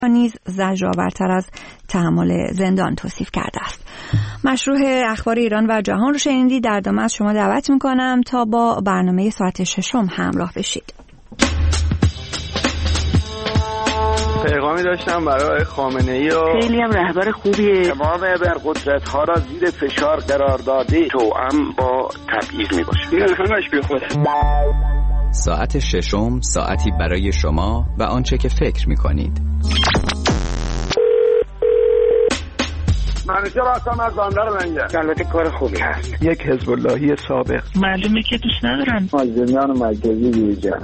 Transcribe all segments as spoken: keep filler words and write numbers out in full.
نیز زجرآورتر از تحمل زندان توصیف کرده است. مشروع اخبار ایران و جهان رو شنیدید. در ادامه از شما دعوت میکنم تا با برنامه ساعت ششم همراه بشید. پیغامی داشتم برای خامنه‌ای و خیلی هم رهبر خوبیه. تمام ابرقدرت‌ها را زیر فشار قرار داده، توأم با تبعیض میباشه. این همش بی خوده. ساعت ششم، ساعتی برای شما و آنچه که فکر میکنید. منوچهر هستم از بندر منگه. البته کار خوبی هست. یک حزب اللهی سابق. معلومه که دوست ندارن. مازندران مرکزی بیرجان.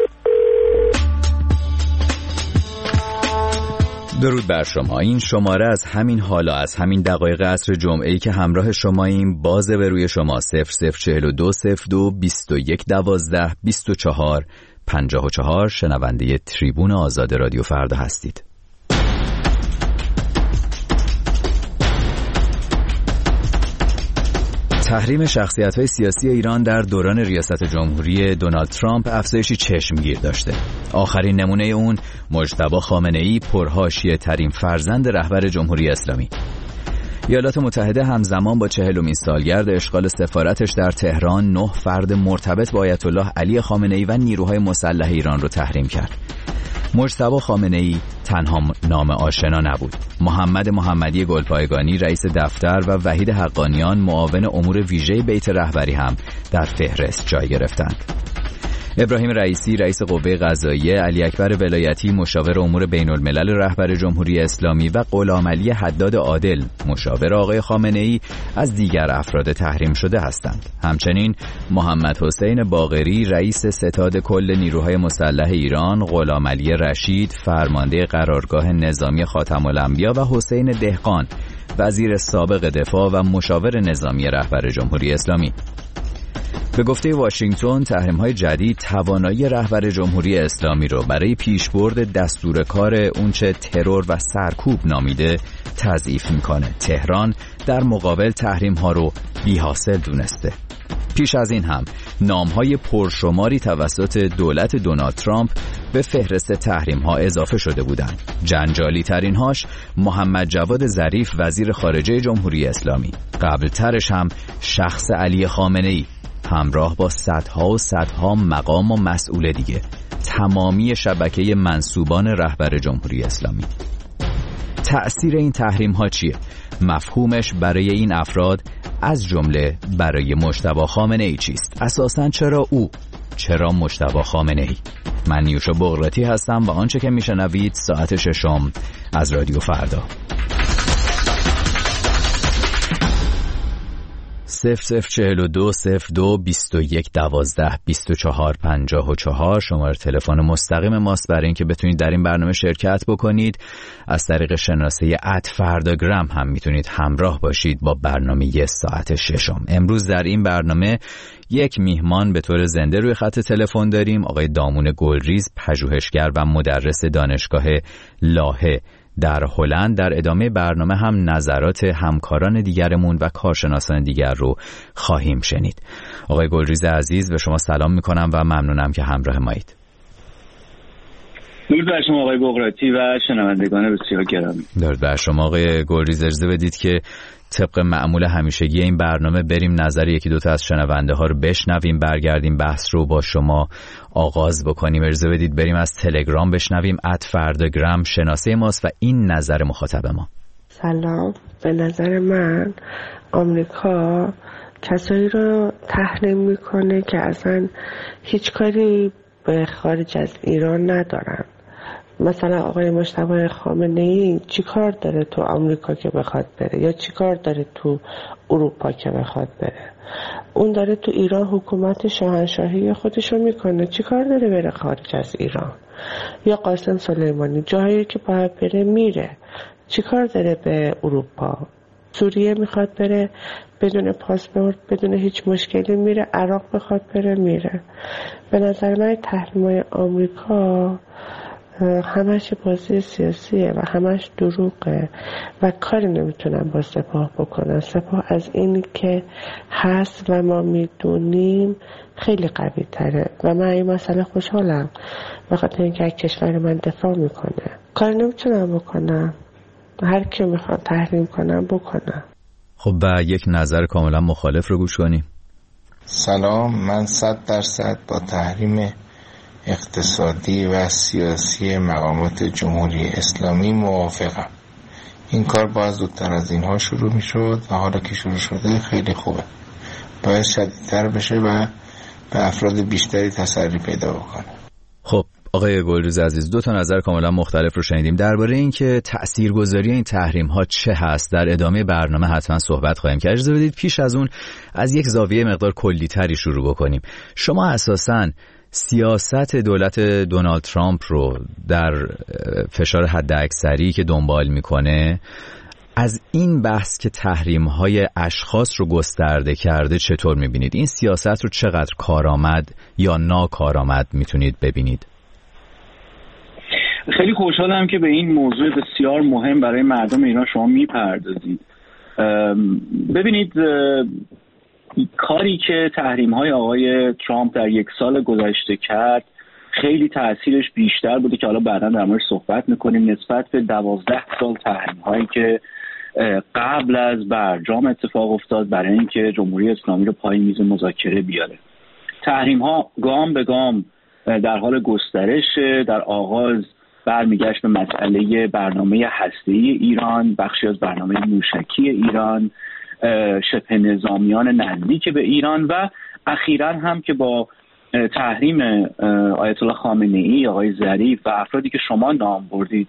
درود بر شما. این شماره از همین حالا، از همین دقایق عصر جمعه‌ای که همراه شماییم، بازه به روی شما. صفر صفر چهل و دو صفر دو بیست و یک دوازده بیست و چهار پنجاه و چهار شنونده تریبون آزاد رادیو فردا هستید. تحریم شخصیت‌های سیاسی ایران در دوران ریاست جمهوری دونالد ترامپ افزایشی چشمگیر داشته. آخرین نمونه اون مجتبی خامنه‌ای، پرحاشیه ترین فرزند رهبر جمهوری اسلامی. ایالات متحده همزمان با چهلمین سالگرد اشغال سفارتش در تهران نه فرد مرتبط با آیت الله علی خامنه‌ای و نیروهای مسلح ایران رو تحریم کرد. مجتبی خامنه‌ای تنها نام آشنا نبود. محمد محمدی گلپایگانی رئیس دفتر و وحید حقانیان معاون امور ویژه بیت رهبری هم در فهرست جای گرفتند. ابراهیم رئیسی رئیس قوه قضاییه، علی اکبر ولایتی مشاور امور بین الملل رهبر جمهوری اسلامی و غلامعلی حداد عادل مشاور آقای خامنه‌ای از دیگر افراد تحریم شده هستند. همچنین محمد حسین باقری رئیس ستاد کل نیروهای مسلح ایران، غلامعلی رشید فرمانده قرارگاه نظامی خاتم الانبیا و حسین دهقان وزیر سابق دفاع و مشاور نظامی رهبر جمهوری اسلامی. به گفته واشنگتن، تحریم‌های جدید توانایی رهبر جمهوری اسلامی رو برای پیشبرد دستور کار اونچه ترور و سرکوب نامیده تضعیف میکنه. تهران در مقابل تحریم‌ها رو بی‌حاصل دونسته. پیش از این هم نام‌های پرشماری توسط دولت دونالد ترامپ به فهرست تحریم‌ها اضافه شده بودند. جنجالی ترین‌هاش محمد جواد ظریف وزیر خارجه جمهوری اسلامی. قبل ترش هم شخص علی خامنه‌ای همراه با صدها و صدها مقام و مسئول دیگه، تمامی شبکه منسوبان رهبر جمهوری اسلامی. تأثیر این تحریم ها چیه؟ مفهومش برای این افراد از جمله برای مجتبی خامنه‌ای چیست؟ اساساً چرا او؟ چرا مجتبی خامنه‌ای؟ من نیوشا بغراتی هستم و آنچه که میشنوید ساعت ششم از رادیو فردا. صفر صفر چهل و دو صفر دو بیست و یک دوازده بیست و چهار پنجاه و چهار شماره تلفن مستقیم ماست برای اینکه بتونید در این برنامه شرکت بکنید. از طریق شناسه ات فرداگرام هم میتونید همراه باشید با برنامه ساعت ششم. امروز در این برنامه یک میهمان به طور زنده روی خط تلفن داریم، آقای دامون گلریز، پژوهشگر و مدرس دانشگاه لاهه در هلند. در ادامه برنامه هم نظرات همکاران دیگرمون و کارشناسان دیگر رو خواهیم شنید. آقای گلریز عزیز، به شما سلام میکنم و ممنونم که همراه مایید. درود بر شما آقای بغراتی و شنوندگان بسیار گرامی. درود بر شما آقای گلریز. اجازه بدید که طبق معمول همیشگی این برنامه بریم نظر یکی دوتا از شنونده ها رو بشنویم، برگردیم بحث رو با شما آغاز بکنیم. اجازه بدید بریم از تلگرام بشنویم. ات فرداگرام شناسه ماست و این نظر مخاطب ما. سلام، به نظر من آمریکا کسایی رو تحریم میکنه که اصلا هیچ کاری به خارج از ایران ندارن. مثلا آقای مجتبی خامنه‌ای چی کار داره تو آمریکا که بخواد بره، یا چی کار داره تو اروپا که بخواد بره؟ اون داره تو ایران حکومت شاهنشاهی خودشو میکنه، چی کار داره بره خارج از ایران؟ یا قاسم سلیمانی جایی که باید بره میره، چی کار داره به اروپا؟ سوریه میخواد بره بدون پاسپورت بدون هیچ مشکلی میره، عراق بخواد بره میره. به نظر من تحریم‌های آمریکا همش بازی سیاسیه و همش دروغه و کاری نمیتونن با سپاه بکنن. سپاه از این که هست و ما میدونیم خیلی قوی تره و من این مسئله خوشحالم بخاطر اینکه از کشور من دفاع میکنه. کاری نمیتونم بکنم، هر کی میخواد تحریم کنم بکنم. خب و یک نظر کاملا مخالف رو گوش کنیم. سلام، من صد درصد با تحریم اقتصادی و سیاسی مقامات جمهوری اسلامی موافقم. این کار باید زودتر از اینها شروع می شد و حالا که شروع شده خیلی خوبه. باید شدیدتر بشه و به افراد بیشتری تسری پیدا بکنه. خب آقای گلریز عزیز، دو تا نظر کاملا مختلف رو شنیدیم درباره اینکه تاثیرگذاری این تحریم ها چه هست. در ادامه برنامه حتما صحبت خواهیم کرد. اجازه بدید پیش از اون از یک زاویه مقدار کلی تری شروع بکنیم. شما اساساً سیاست دولت دونالد ترامپ رو در فشار حداکثری که دنبال میکنه از این بحث که تحریم‌های اشخاص رو گسترده کرده چطور میبینید؟ این سیاست رو چقدر کارآمد یا ناکارآمد میتونید ببینید؟ خیلی خوشحالم که به این موضوع بسیار مهم برای مردم ایران شما میپردازید. ببینید، کاری که تحریم‌های آقای ترامپ در یک سال گذشته کرد خیلی تأثیرش بیشتر بوده که حالا بعدا در موردش صحبت میکنیم نسبت به دوازده سال تحریم‌هایی که قبل از برجام اتفاق افتاد برای اینکه جمهوری اسلامی رو پای میز مذاکره بیاره. تحریم‌ها گام به گام در حال گسترش. در آغاز برمیگشت به مسئله برنامه هسته‌ای ایران، بخشی از برنامه موشکی ایران، شبه نظامیان نزدیک به ایران و اخیراً هم که با تحریم آیت الله خامنه‌ای، آقای ظریف و افرادی که شما نام بردید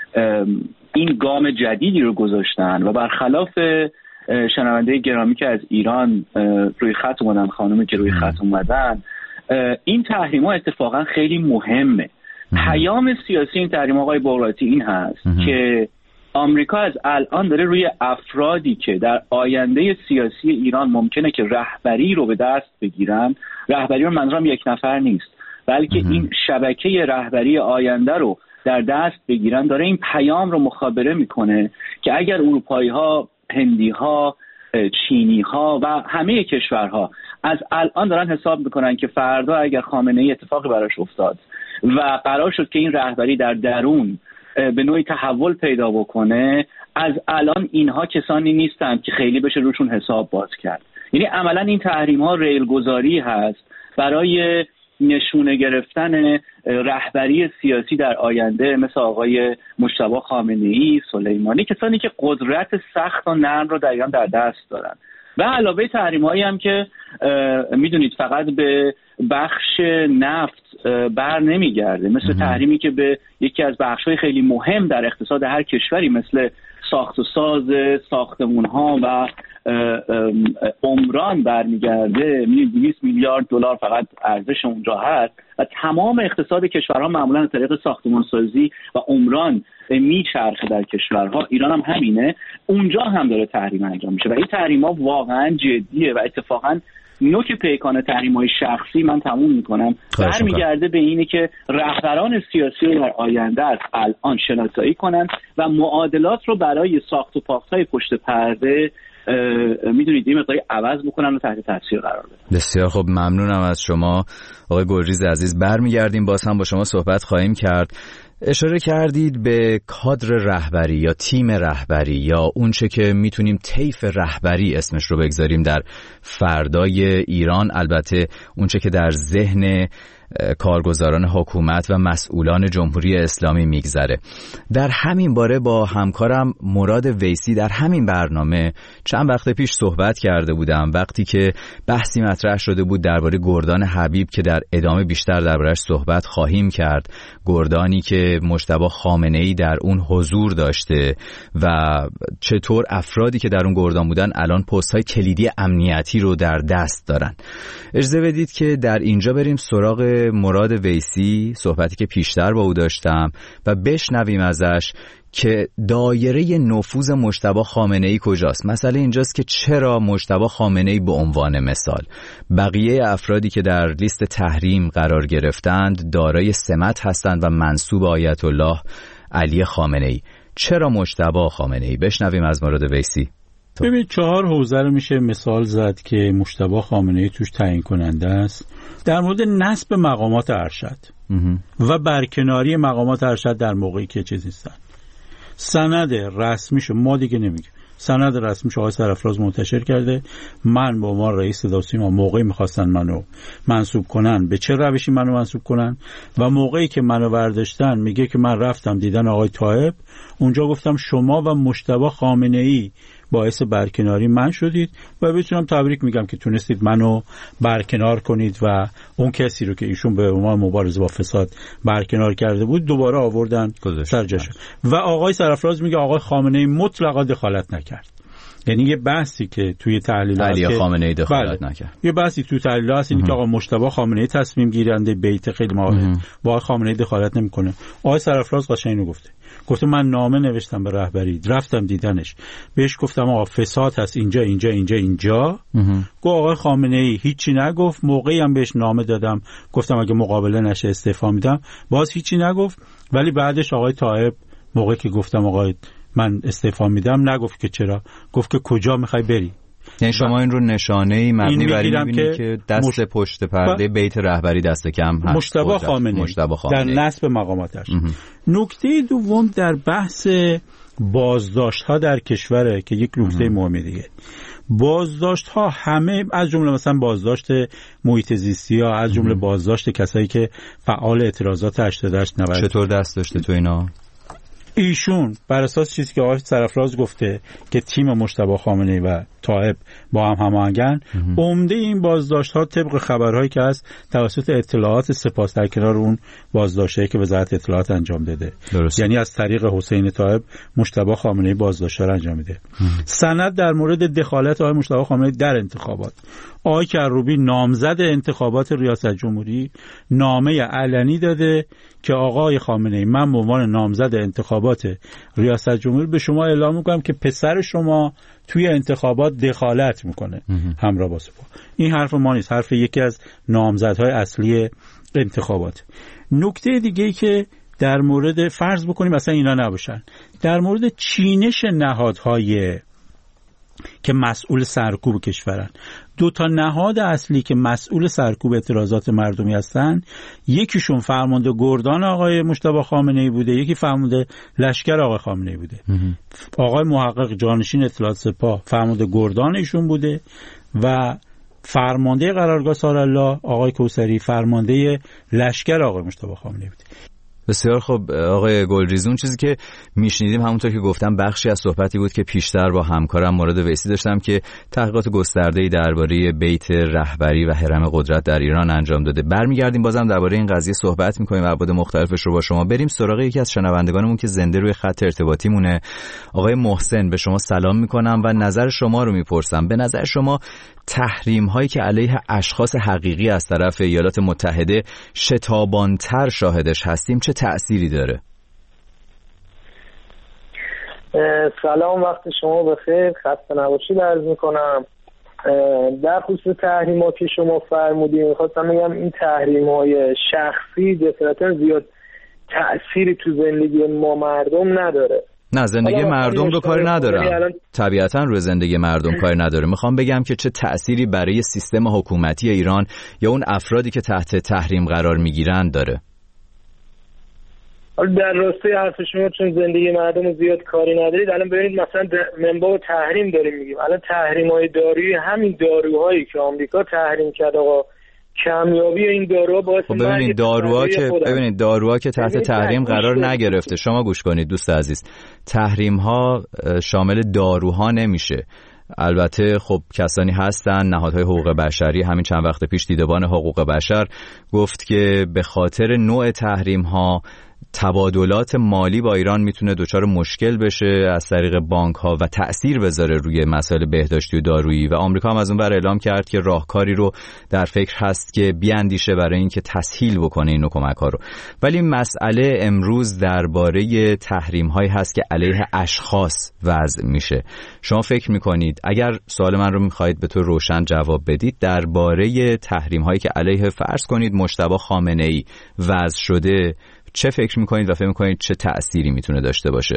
این گام جدیدی رو گذاشتن و برخلاف شنونده گرامی که از ایران روی خط اومدن، خانومی که روی خط اومدن، این تحریم ها اتفاقا خیلی مهمه. پیام سیاسی این تحریم آقای بغراتی این هست که آمریکا از الان داره روی افرادی که در آینده سیاسی ایران ممکنه که رهبری رو به دست بگیرن، رهبری رو منظورم یک نفر نیست بلکه این شبکه رهبری آینده رو در دست بگیرن، داره این پیام رو مخابره میکنه که اگر اروپایی ها، هندی ها، چینی ها و همه کشورها از الان دارن حساب میکنن که فردا اگر خامنه‌ای اتفاقی براش افتاد و قرار شد که این رهبری در درون به نوعی تحول پیدا بکنه، از الان اینها کسانی نیستند که خیلی بشه روشون حساب باز کرد. یعنی عملا این تحریم ها ریل گذاری هست برای نشونه گرفتن رهبری سیاسی در آینده مثل آقای مجتبی خامنه‌ای، سلیمانی، کسانی که قدرت سخت و نرم رو در ایران در دست دارن. و علاوه تحریم‌هایی هم که میدونید فقط به بخش نفت بر نمیگرده، مثل تحریمی که به یکی از بخش‌های خیلی مهم در اقتصاد هر کشوری مثل ساخت و ساز ساختمان‌ها و عمران برمیگرده. دویست میلیارد دلار فقط ارزش اونجا هست و تمام اقتصاد کشورها معمولا از طریق ساختمان‌سازی و عمران میچرخه در کشورها. ایران هم همینه، اونجا هم داره تحریم انجام میشه و این تحریم‌ها واقعا جدیه و اتفاقا نوک پیکان تحریم‌های شخصی من تموم میکنم برمیگرده به اینه که رهبران سیاسی رو در آینده از الان شناسایی کنن و معادلات رو برای ساخت و پاخت‌های پشت پرده میدونید این مقداری عوض بکنن و تحت تاثیر قرار بدن. بسیار خب، ممنونم از شما آقای گلریز عزیز. برمیگردیم باز هم با شما صحبت خواهیم کرد. اشاره کردید به کادر رهبری یا تیم رهبری یا اونچه که میتونیم طیف رهبری اسمش رو بگذاریم در فردای ایران، البته اونچه که در ذهن کارگزاران حکومت و مسئولان جمهوری اسلامی میگذره. در همین باره با همکارم مراد ویسی در همین برنامه چند وقت پیش صحبت کرده بودم، وقتی که بحثی مطرح شده بود درباره گردان حبیب که در ادامه بیشتر درباره‌اش صحبت خواهیم کرد. گردانی که مجتبی خامنه‌ای در اون حضور داشته و چطور افرادی که در اون گردان بودن الان پست‌های کلیدی امنیتی رو در دست دارن. اجازه بدید که در اینجا بریم سراغ مراد ویسی، صحبتی که پیشتر با او داشتم و بشنویم ازش که دایره نفوذ مجتبی خامنه‌ای کجاست. مسئله اینجاست که چرا مجتبی خامنه‌ای به عنوان مثال بقیه افرادی که در لیست تحریم قرار گرفتند دارای سمت هستند و منسوب آیت الله علی خامنه‌ای، چرا مجتبی خامنه‌ای؟ بشنویم از مراد ویسی. ببین چهار حوزه رو میشه مثال زد که مجتبی خامنه‌ای توش تعیین کننده است. در مورد نصب مقامات ارشد و برکناری مقامات ارشد در موقعی که چیز نیستن، سند رسمیشو ما دیگه نمیگه، سند رسمیشو آقای سرفراز منتشر کرده. من به عنوان رئیس صدا و سیما موقعی میخواستن منو منصوب کنن به چه روشی منو منصوب کنن و موقعی که منو برداشتن میگه که من رفتم دیدن آقای طایب، اونجا گفتم شما و مجتبی خامنه‌ای باعث برکناری من شدید و بهتونم تبریک میگم که تونستید منو برکنار کنید و اون کسی رو که ایشون به عنوان مبارزه با فساد برکنار کرده بود دوباره آوردن سر جاش. و آقای سرفراز میگه آقای خامنه‌ای مطلقا دخالت نکرد. یعنی یه بحثی که توی تحلیل علی خامنه‌ای دخالت بله. نکرد. یه بحثی توی تحلیل هست اینه که آقا مجتبی خامنه‌ای تصمیم گیرنده بیت خیلی مهم با آقای خامنه‌ای دخالت نمیکنه. آقای سرفراز قشنگ اینو گفته. گفته من نامه نوشتم به رهبری، رفتم دیدنش، بهش گفتم آقا فساد هست اینجا اینجا اینجا اینجا. گفت آقای خامنه‌ای هیچی نگفت. موقعی هم بهش نامه دادم گفتم اگه مقابله نشه استعفا میدم، باز هیچی نگفت. ولی بعدش آقای طایب موقعی که گفتم آقای من استعفا میدم نگفت که چرا، گفت که کجا میخوای بری. یعنی شما این رو نشانه‌ای مبنی بر این می‌بینید که دست مش... پشت پرده بیت رهبری دست کم هست. مجتبی خامنه‌ای در نصب مقاماتش. نکته دوم در بحث بازداشت‌ها در کشوره که یک نکته مهمه دیگه. بازداشت‌ها همه از جمله مثلا بازداشت محیط زیستی‌ها، از جمله بازداشت کسایی که فعال اعتراضات هشتاد و هشت نود چطور دست داشته تو اینا؟ ایشون بر اساس چیزی که آقای سرفراز گفته که تیم مجتبی خامنه‌ای و طایب با هم هماهنگن، عمده این بازداشت‌ها طبق خبرهایی که هست توسط اطلاعات سپاس در کنار اون بازداشتایی که وزارت اطلاعات انجام داده. درست. یعنی از طریق حسین طایب مجتبی خامنه‌ای بازداشت‌ها رو انجام میده. سند در مورد دخالت آقای مجتبی خامنه‌ای در انتخابات. آقای کروبی نامزد انتخابات ریاست جمهوری نامه علنی داده که آقای خامنه‌ای من به عنوان نامزد انتخابات ریاست جمهوری به شما اعلام میکنم که پسر شما توی انتخابات دخالت میکنه همراه با سپاه. این حرف ما نیست، حرف یکی از نامزدهای اصلی انتخابات. نکته دیگه ای که در مورد فرض بکنیم مثلا اینا نباشن، در مورد چینش نهادهای که مسئول سرکوب کشورن، دو تا نهاد اصلی که مسئول سرکوب اعتراضات مردمی هستن، یکیشون فرمانده گردان آقای مجتبی خامنه‌ای بوده، یکی فرمانده لشکر آقای خامنه‌ای بوده. آقای محقق جانشین اطلاعات سپاه فرمانده گردان ایشون بوده و فرمانده قرارگاه سارالله آقای کوثری فرمانده لشکر آقای مجتبی خامنه‌ای بوده. بسیار خب آقای گلریزون، چیزی که میشنیدیم همونطور که گفتم بخشی از صحبتی بود که پیشتر با همکارم مراد ویسی داشتم که تحقیقات گسترده‌ای درباره بیت رهبری و هرم قدرت در ایران انجام داده. برمیگردیم بازم درباره این قضیه صحبت می‌کنیم و ابعاد مختلفش رو با شما. بریم سراغ یکی از شنوندگانمون که زنده روی خط ارتباطی مونه. آقای محسن، به شما سلام می‌کنم و نظر شما رو می‌پرسم. به نظر شما تحریم هایی که علیه اشخاص حقیقی از طرف ایالات متحده شتابانتر شاهدش هستیم چه تأثیری داره؟ سلام، وقت شما بخیر، خسته نباشید عرض میکنم. در خصوص تحریم ها که شما فرمودین خواستم بگم این تحریم های شخصی جسارتا زیاد تأثیری تو زندگی ما مردم نداره. نه، زندگی مردم رو کاری ندارم، طبیعتا روی زندگی مردم کاری نداره. میخوام بگم که چه تأثیری برای سیستم حکومتی ایران یا اون افرادی که تحت تحریم قرار میگیرن داره. در راستای حرف شما چون زندگی مردم زیاد کاری ندارید، الان ببینید مثلا منبع تحریم داریم میگیم، الان تحریم‌های دارویی، همین داروهایی که آمریکا تحریم کرد آقا، کمیابی این داروها باعث خب ببینید داروها که ببینید داروها که تحت تحریم قرار نگرفته. شما گوش کنید دوست عزیز، تحریم ها شامل داروها نمیشه. البته خب کسانی هستن، نهادهای حقوق بشری، همین چند وقت پیش دیدبان حقوق بشر گفت که به خاطر نوع تحریم ها تبادلات مالی با ایران میتونه دچار مشکل بشه از طریق بانک ها و تأثیر بذاره روی مسائل بهداشتی و دارویی، و آمریکا هم از اون ور اعلام کرد که راهکاری رو در فکر هست که بیاندیشه برای اینکه تسهیل بکنه این کمک ها رو. ولی مسئله امروز درباره تحریم هایی هست که علیه اشخاص وضع میشه. شما فکر میکنید، اگر سوال من رو میخواهید به طور روشن جواب بدید، درباره تحریم هایی که علیه فرض کنید مجتبی خامنه ای وضع شده چه فکر میکنید و فکر میکنید چه تأثیری میتونه داشته باشه؟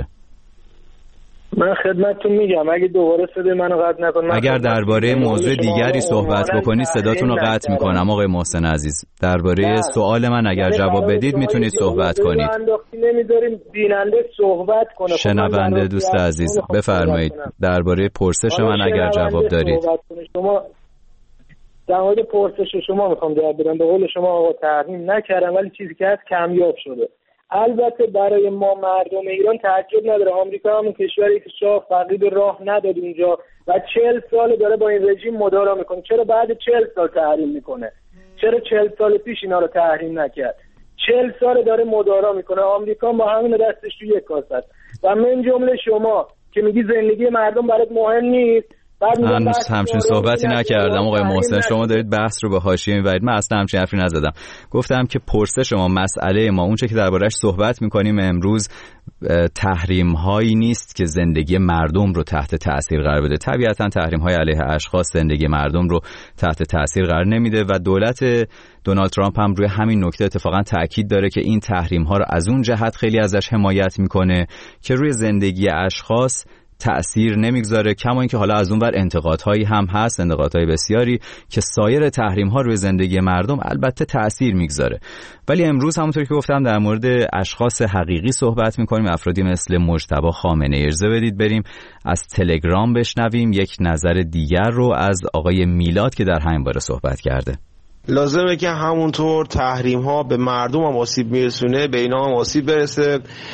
من خدمتتون میگم اگه دوباره صدای منو قطع نکنید. اگر درباره موضوع دیگری صحبت بکنید صداتون رو قطع میکنم آقای محسن عزیز. درباره سوال من اگر جواب بدید میتونید صحبت کنید. نمیذاریم بیننده صحبت کنه. شنونده دوست عزیز بفرمایید درباره پرسش من اگر جواب دارید. شما در مورد پرسش شما میخوام جواب بدم. به قول شما آقا تحریم نکردم، ولی چیزی که هست کمیاب شده. البته برای ما مردم ایران تعجب نداره، آمریکا همون کشوری که شاه فقید راه نداد اونجا و چهل سال داره با این رژیم مدارا میکنه. چرا بعد چهل سال تحریم میکنه؟ چرا چهل سال پیش اینا رو تحریم نکرد؟ چهل سال داره مدارا میکنه. آمریکا با همین دستش تو یک کاسه است. و من جمله شما که میگی زندگی مردم برات مهم نیست، من همچین صحبتی نکردم آقای محسن. شما دارید بحث رو به حاشیه میبرید. من اصلا همچین حرفی نزدم. گفتم که پرسش ما، مسئله ما، اون چه که درباره‌اش صحبت میکنیم امروز تحریم هایی نیست که زندگی مردم رو تحت تأثیر قرار بده. طبیعتا تحریم های علیه اشخاص زندگی مردم رو تحت تأثیر قرار نمیده و دولت دونالد ترامپ هم روی همین نکته اتفاقا تاکید داره که این تحریم ها رو از اون جهت خیلی ازش حمایت میکنه که روی زندگی اشخاص تأثیر نمیگذاره. کما اینکه حالا از اون ور انتقادهایی هم هست، انتقادهای بسیاری که سایر تحریم ها روی زندگی مردم البته تأثیر میگذاره. ولی امروز همونطور که گفتم در مورد اشخاص حقیقی صحبت میکنیم، افرادی مثل مجتبی خامنه ای. اجازه بدید بریم از تلگرام بشنویم یک نظر دیگر رو از آقای میلاد که در همین باره صحبت کرده. لازمه که همونطور تحریم ها به مردم هم آسیب میرسونه به اینا هم آسیب برسه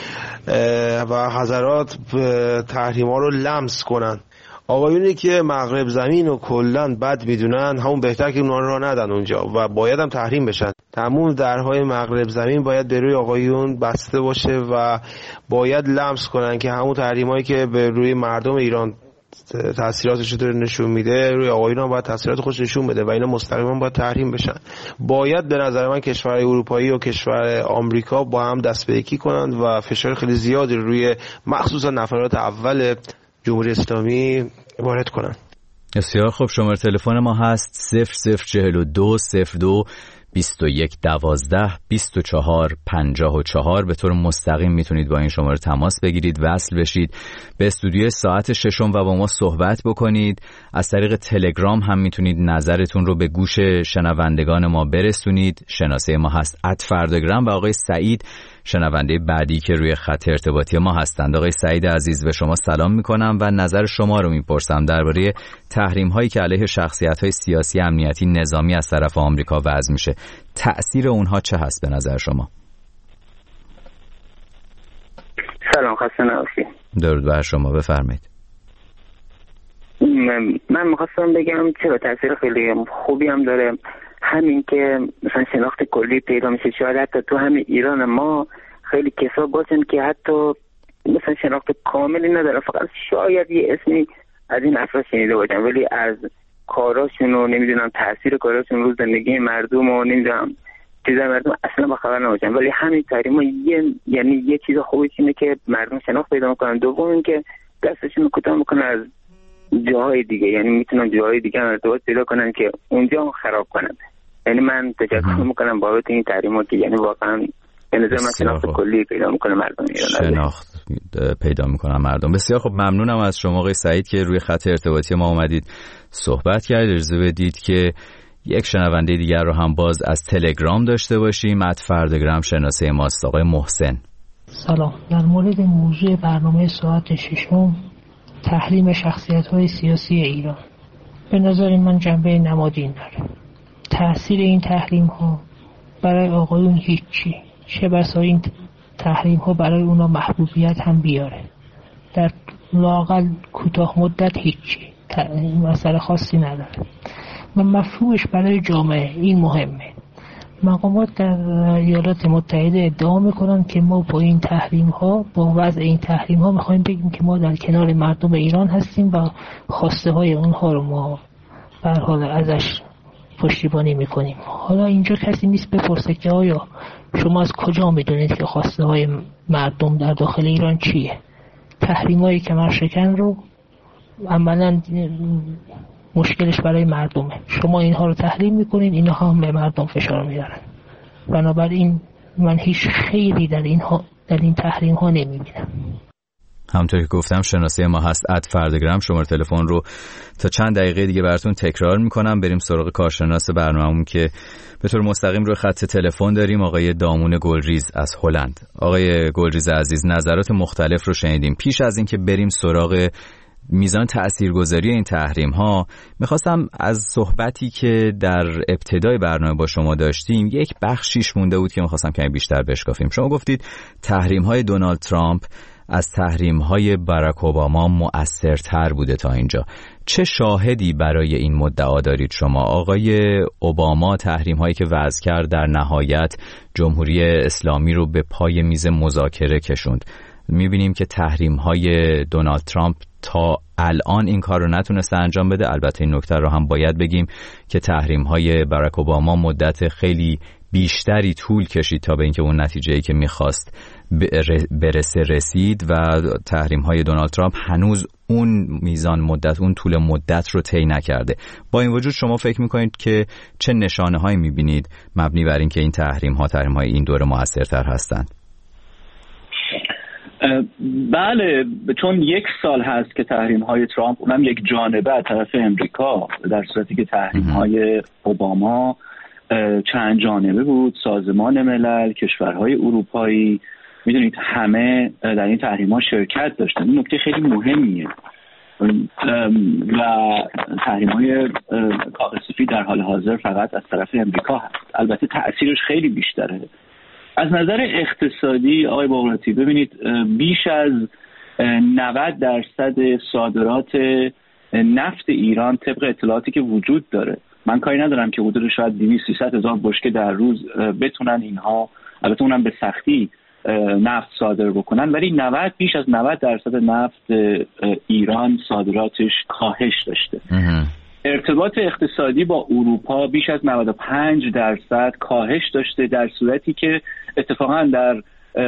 و حضرات تحریم ها رو لمس کنن. آقایونی که مغرب زمین و کلن بد میدونن همون بهتر که اونا رو ندن اونجا و باید هم تحریم بشن. تمام درهای مغرب زمین باید به روی آقایون بسته باشه و باید لمس کنن که همون تحریم هایی که به روی مردم ایران تاثیراتش رو نشون میده روی آقایون هم باید تاثیرات خودش نشون بده و اینا مستقیما باید تحریم بشن. باید به نظر من کشورهای اروپایی و کشور آمریکا با هم دست به یکی کنند و فشار خیلی زیادی روی مخصوصا نفرات اول جمهوری اسلامی وارد کنند. بسیار خوب. شماره تلفن ما هست صفر صفر چهل و دو صفر دو بیست و یک دوازده بیست و چهار پنجاه و چهار. به طور مستقیم میتونید با این شماره تماس بگیرید، وصل بشید به استودیو ساعت ششم و با ما صحبت بکنید. از طریق تلگرام هم میتونید نظرتون رو به گوش شنوندگان ما برسونید. شناسه ما هست ات فرداگرام و آقای سعید شنونده بعدی که روی خط ارتباطی ما هستند. آقای سعید عزیز به شما سلام میکنم و نظر شما رو میپرسم درباره تحریم هایی که علیه شخصیت های سیاسی، امنیتی، نظامی از طرف آمریکا وضع میشه. تأثیر اونها چه هست به نظر شما؟ سلام، خسته نباشید. درود بر شما، بفرمایید. من, من میخواستم بگم چرا تأثیر خیلی خوبی هم داره، همین که مثلا شناخت کلی پیدا میشه. شاید حتی تو همین ایران ما خیلی کسا باشن که حتی مثلا شناخت کاملی ندارن، فقط شاید یه اسمی از این افراد شنیده باشن ولی از کاراشون و نمیدونم تاثیر کاراشون رو زندگی مردم و نمیدونم چیزای مردم اصلا با خبر نباشن. ولی همین تحریما یه یعنی یه چیز خوبی اینه که مردم شناخت پیدا میکنن. دوم اینکه دستشون کوتاه میکنن از جاهای دیگه، یعنی میتونن جاهای دیگه ارتباط پیدا کنن که اونجا هم خراب کنن. یعنی من تشکر میکنم بابت این تحریمات که یعنی واقعا به نظر من شناخت کلی پیدا میکنه مردم ایران. شناخت پیدا میکنن مردم. بسیار خب، ممنونم از شما آقای سعید که روی خط ارتباطی ما اومدید صحبت کردید. اجازه بدید که یک شنونده دیگر رو هم باز از تلگرام داشته باشیم. ات فرداگرام شناسه ماست آقای محسن. سلام. در مورد موضوع برنامه ساعت ششم، تحریم شخصیت‌های سیاسی ایران، به نظر من جنبه نمادین داره. تأثیر این تحریم ها برای آقایون هیچی، چه بسا این تحریم ها برای اونا محبوبیت هم بیاره. در لااقل کوتاه مدت هیچی، مسئله خاصی نداره و مفهومش برای جامعه این مهمه. مقامات در ایالات متحده ادعا میکنن که ما با این تحریم ها با وضع این تحریم ها میخوایم بگیم که ما در کنار مردم ایران هستیم و خواسته های اونها رو ما به هر حال ازش پشتیبانی میکنیم. حالا اینجا کسی نیست بپرسه که آیا شما از کجا میدونید که خواسته های مردم در داخل ایران چیه؟ تحریم های کمرشکن رو عملاً مشکلش برای مردمه. شما اینها رو تحریم میکنین، اینها هم به مردم فشار میارن. بنابراین من هیچ خیری در این ها در این تحریم ها نمیبینم. همونطور که گفتم شناسه ما هست ات فردگرام. شماره تلفن رو تا چند دقیقه دیگه براتون تکرار میکنم. بریم سراغ کارشناس برنامه‌مون که به طور مستقیم روی خط تلفن داریم، آقای دامون گلریز از هلند. آقای گلریز عزیز، نظرات مختلف رو شنیدیم. پیش از اینکه بریم سراغ میزان تأثیرگذاری این تحریم ها، میخواستم از صحبتی که در ابتدای برنامه با شما داشتیم یک بخشیش مونده بود که میخواستم کمی بیشتر بشکافیم. شما گفتید تحریم های دونالد ترامپ از تحریم های باراک اوباما مؤثرتر بوده تا اینجا. چه شاهدی برای این مدعا دارید شما؟ آقای اوباما تحریم هایی که وضع کرد در نهایت جمهوری اسلامی رو به پای میز مذاکره کشوند. میبینیم که تحریم های دونالد ترامپ تا الان این کار رو نتونسته انجام بده. البته این نکته رو هم باید بگیم که تحریم های باراک اوباما مدت خیلی بیشتری طول کشید تا به اینکه اون نتیجه‌ای که میخواست برسه رسید و تحریم های دونالد ترامپ هنوز اون میزان مدت، اون طول مدت رو طی نکرده. با این وجود شما فکر میکنید که چه نشانه هایی میبینید مبنی بر اینکه این تحریم ها تحریم های این دوره موثرتر هستند؟ بله، چون یک سال هست که تحریم های ترامپ اونم یک جانبه از طرف امریکا، در صورتی که تحریم های اوباما چند جانبه بود. سازمان ملل، کشورهای اروپایی، میدونید همه در این تحریم ها شرکت داشتن. این نکته خیلی مهمیه و تحریم های کاغذ سفید در حال حاضر فقط از طرف امریکا هست. البته تأثیرش خیلی بیشتره. از نظر اقتصادی آقای باقراتی، ببینید بیش از نود درصد صادرات نفت ایران طبق اطلاعاتی که وجود داره، من کاری ندارم که حدود شاید دویست سیصد هزار بشکه در روز بتونن اینها، البته اونم به سختی، نفت صادر بکنن، ولی نود بیش از نود درصد نفت ایران صادراتش کاهش داشته. ارتباط اقتصادی با اروپا بیش از نود و پنج درصد کاهش داشته، در صورتی که اتفاقا در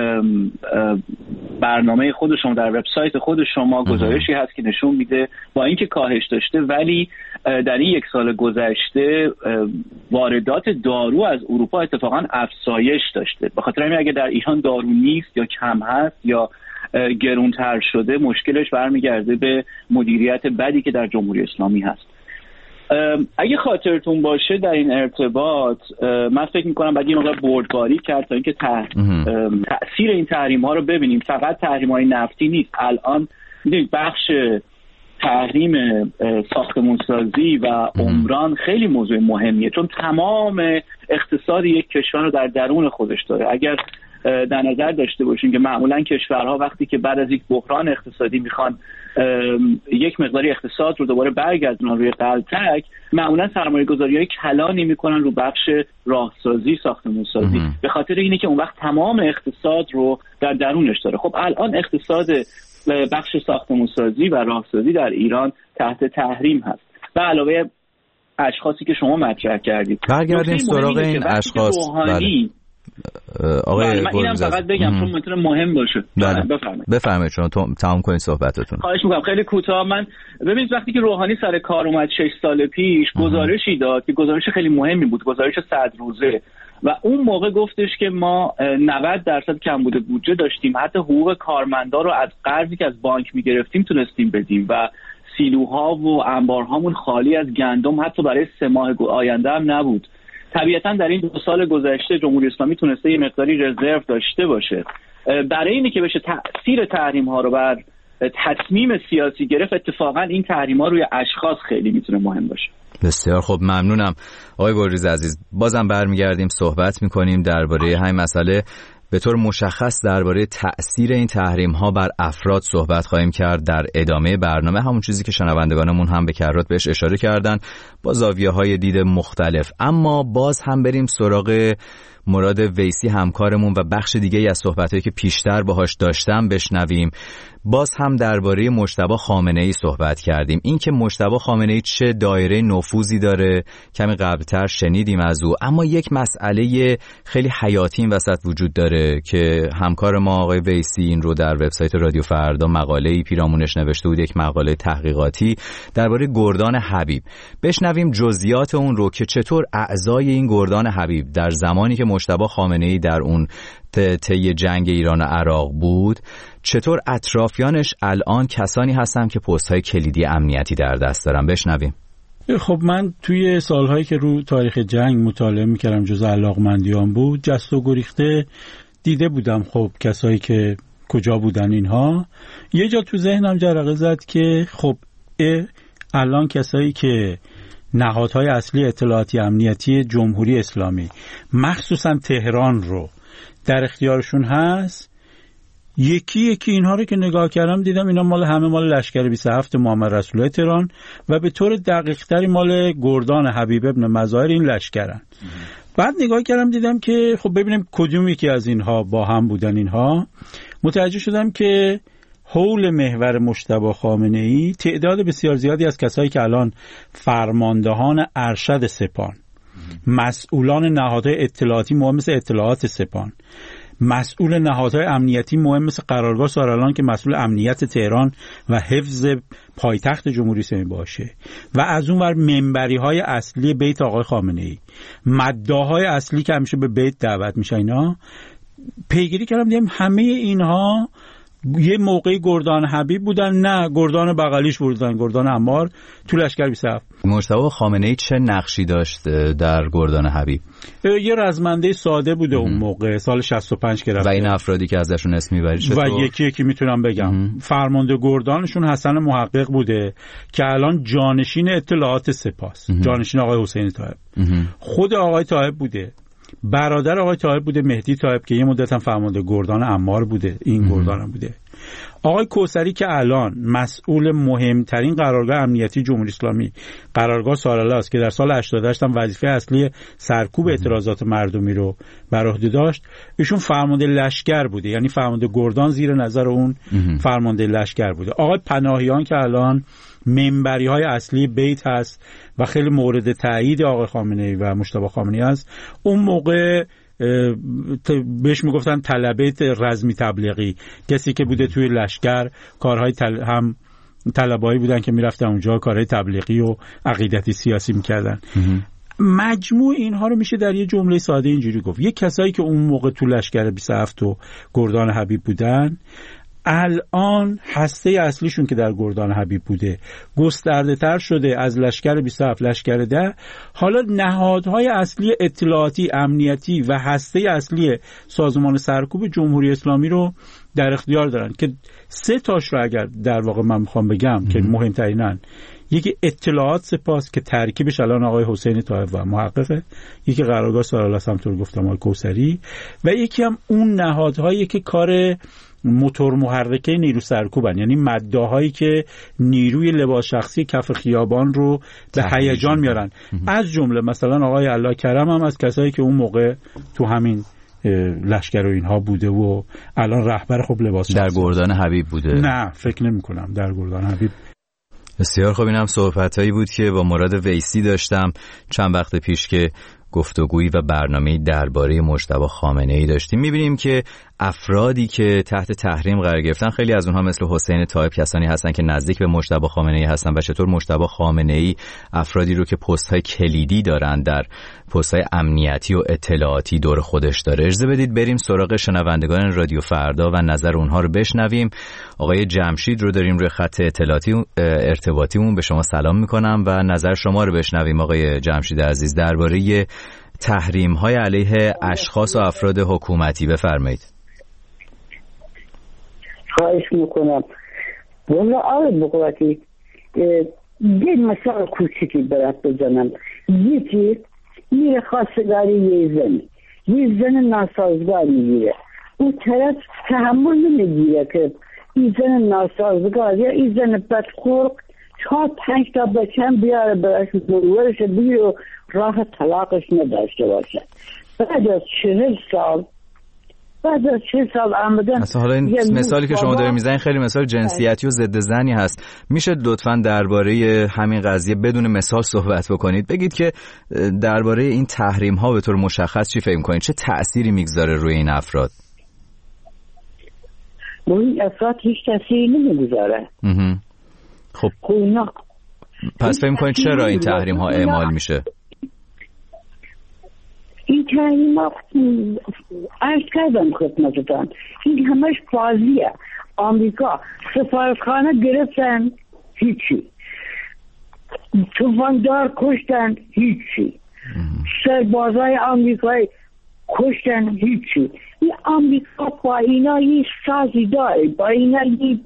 برنامه خود شما، در وبسایت خود شما گزارشی هست که نشون میده با اینکه کاهش داشته ولی در این یک سال گذشته واردات دارو از اروپا اتفاقا افزایش داشته. به خاطر همین اگه در ایران دارو نیست یا کم هست یا گرونتر شده، مشکلش برمیگرده به مدیریت بدی که در جمهوری اسلامی هست. اگه خاطرتون باشه در این ارتباط من فکر میکنم باید یه مقدار بردباری کرد تا اینکه تأثیر این تحریم ها رو ببینیم. فقط تحریم های نفتی نیست. الان میدونید بخش تحریم ساختمانسازی و عمران خیلی موضوع مهمیه، چون تمام اقتصاد یک کشور رو در درون خودش داره. اگر در نظر داشته باشیم که معمولا کشورها وقتی که بعد از یک بحران اقتصادی میخوان یک مقداری اقتصاد رو دوباره برگردونن روی قلتک، معمولا سرمایه‌گذاری‌های کلانی میکنن رو بخش راهسازی، ساختمانسازی، به خاطر اینه که اون وقت تمام اقتصاد رو در درونش داره. خب الان اقتصاد بخش ساختمانسازی و راهسازی در ایران تحت تحریم هست. و علاوه اشخاصی که شما مطرح کردید، برگردیم سراغ این اشخاص. بله. آقای من اینم فقط بگم چون میتونه مهم باشه. بفرمایید. بفرمایید شما تمام کنید صحبتتون. خواهش میکنم خیلی کوتاه. من ببینید وقتی که روحانی سر کار اومد شش سال پیش، گزارشی داد که گزارش خیلی مهمی بود، گزارش صد روزه، و اون موقع گفتش که ما نود درصد کمبود بودجه داشتیم، حتی حقوق کارمندا رو از قرضی که از بانک میگرفتیم تونستیم بدیم و سیلوها و انبارهامون خالی از گندم حتی برای سه ماه آینده هم نبود. طبیعتا در این دو سال گذشته جمهوری اسلامی تونسته یه مقداری رزرو داشته باشه. برای اینی که بشه تأثیر تحریم ها رو بر تصمیم سیاسی گرفت، اتفاقا این تحریم ها روی اشخاص خیلی میتونه مهم باشه. بسیار خوب، ممنونم آقای گلریز عزیز. بازم برمیگردیم صحبت میکنیم درباره همین مسئله. به طور مشخص درباره تأثیر این تحریم ها بر افراد صحبت خواهیم کرد در ادامه برنامه، همون چیزی که شنوندگانمون هم به کرات بهش اشاره کردن با زاویه های دید مختلف. اما باز هم بریم سراغ مراد ویسی همکارمون و بخش دیگه از صحبتایی که پیشتر باهاش داشتم بشنویم. باز هم درباره مجتبی خامنه‌ای صحبت کردیم. این که مجتبی خامنه‌ای چه دایره نفوذی داره کمی قبلتر شنیدیم از او، اما یک مسئله خیلی حیاتی این وسط وجود داره که همکار ما آقای ویسی این رو در وبسایت رادیو فردا مقاله‌ای پیرامونش نوشته بود، یک مقاله تحقیقاتی درباره گردان حبیب. بشنویم جزئیات اون رو که چطور اعضای این گردان حبیب در زمانی که مجتبی خامنه‌ای در اون طی جنگ ایران و عراق بود، چطور اطرافیانش الان کسانی هستن که پست‌های کلیدی امنیتی در دست دارن. بشنویم. خب من توی سالهایی که رو تاریخ جنگ مطالعه میکردم، جز علاقمندیان بود، جست و گریخته دیده بودم خب کسایی که کجا بودن اینها. یه جا تو ذهنم جرقه زد که خب الان کسایی که نهادهای اصلی اطلاعاتی امنیتی جمهوری اسلامی مخصوصا تهران رو در اختیارشون هست، یکی یکی اینها رو که نگاه کردم دیدم اینا مال همه مال لشکر بیست و هفت محمد رسول الله تهران و به طور دقیق تری مال گردان حبیب ابن مظاهر این لشکرن. بعد نگاه کردم دیدم که خب ببینیم کدوم یکی از اینها با هم بودن. اینها متوجه شدم که حول محور مجتبی خامنه‌ای تعداد بسیار زیادی از کسایی که الان فرماندهان ارشد سپاه، مسئولان نهادهای اطلاعاتی مهم مثل اطلاعات سپاه، مسئول نهادهای امنیتی مهم مثل قرارگاه سارالان که مسئول امنیت تهران و حفظ پایتخت جمهوری اسلامی باشه، و از اون ور منبری های اصلی بیت آقای خامنه‌ای، مداهای اصلی که همیشه به بیت دعوت میشه، اینا پیگیری کردم دیدم همه اینها یه موقعی گردان حبیب بودن، نه گردان بغلیش بودن، گردان عمار تو لشکر بیست و هفت. مجتبی خامنه‌ای چه نقشی داشت در گردان حبیب؟ یه رزمنده ساده بوده اون موقع، سال شصت و پنج که رفته. و این افرادی که ازشون اسم میبری چطور؟ و یکی یکی میتونم بگم. ام. فرمانده گردانشون حسن محقق بوده که الان جانشین اطلاعات سپاس، جانشین آقای حسین طایب. خود آقای طایب بوده، برادر آقای طایب بوده مهدی طایب که یه مدت هم فرمانده گردان عمار بوده، این گردان هم بوده. آقای کوثری که الان مسئول مهمترین قرارگاه امنیتی جمهوری اسلامی، قرارگاه سارالله است که در سال هشتاد و هشت هم وظیفه اصلی سرکوب اعتراضات مردمی رو بر عهده داشت، ایشون فرمانده لشکر بوده، یعنی فرمانده گردان زیر نظر اون فرمانده لشکر بوده. آقای پناهیان که الان منبری های اصلی بیت هست و خیلی مورد تایید آقای خامنه‌ای و مجتبی خامنه‌ای هست، اون موقع بهش میگفتن طلبه رزمی تبلیغی، کسی که بوده توی لشکر کارهای تل... هم طلبایی بودن که میرفتن اونجا کارهای تبلیغی و عقیدتی سیاسی میکردن. مجموع اینها رو میشه در یه جمله ساده اینجوری گفت: یک کسایی که اون موقع تو لشکر بیست و هفت و گردان حبیب بودن، الان هسته اصلیشون که در گردان حبیب بوده گسترده تر شده از لشکر بیست و هفت، لشکر ده، حالا نهادهای اصلی اطلاعاتی امنیتی و هسته اصلی سازمان سرکوب جمهوری اسلامی رو در اختیار دارن که سه تاش رو اگر در واقع من میخوام بگم که مهمترینن، یکی اطلاعات سپاس که ترکیبش الان آقای حسین طایب و محققه، یکی قرارگاه سارالله همطور گفتم آقای کوثری، و یکی هم اون نهادهایی که کار موتور محرکه نیرو سرکوبن، یعنی مداهایی که نیروی لباس شخصی کف خیابان رو به هیجان میارن. از جمله مثلا آقای الله کرم هم از کسایی که اون موقع تو همین لشکر و اینها بوده و الان رهبر خب لباس در گردان حبیب بوده. نه فکر نمی کنم در گردان حبیب. بسیار خوب. اینم صحبتایی بود که با مراد ویسی داشتم چند وقت پیش که گفتگویی و برنامه‌ای درباره مجتبی خامنه‌ای داشتیم. می‌بینیم که افرادی که تحت تحریم قرار گرفتن، خیلی از اونها مثل حسین طایب کسانی هستن که نزدیک به مجتبی خامنه‌ای هستن و چطور مجتبی خامنه‌ای افرادی رو که پست‌های کلیدی دارن در پست‌های امنیتی و اطلاعاتی دور خودش داره. اجازه بدید بریم سراغ شنوندگان رادیو فردا و نظر اونها رو بشنویم. آقای جمشید رو داریم روی خط اطلاعاتی ارتباطیمون. به شما سلام می‌کنم و نظر شما رو بشنویم آقای جمشید عزیز درباره تحریم‌های علیه اشخاص و افراد حکومتی. بفرمایید. خواهش میکنم. والا آقای بقوتی یه مثال کوچیکی برات بزنم. یکی میره خواستگاری یه زن، یه زن ناسازگار میگیره، اون طرف تحمل نمیگیره که این زن ناسازگار یا این زن بدخلق چهار پنج تا بچم بیاره براش مرورش بگیره و راه طلاقش نداشته باشه. بعد از چهل سال بعد از چهل سال آمدن. اصلا حالا این مثالی که شما دارید میزنید خیلی مثال جنسیتی و ضد زنی هست. میشه لطفاً درباره همین قضیه بدون مثال صحبت بکنید؟ بگید که درباره این تحریم ها به طور مشخص چی فکر می‌کنید؟ چه تأثیری میگذاره روی این افراد؟ روی این افراد هیچ تأثیری نمیگذاره. خب پس فکر می‌کنید چرا این تحریم ها اعمال میشه؟ این تحریم ها عرض کردم خدمتتان این همش بازیه. آمریکا سفارتخانه گرفتن هیچی، توفاندار کشتن هیچی، سربازای آمریکایی کشتن هیچی. این آمریکا با اینا یه سازی داره، با اینا یه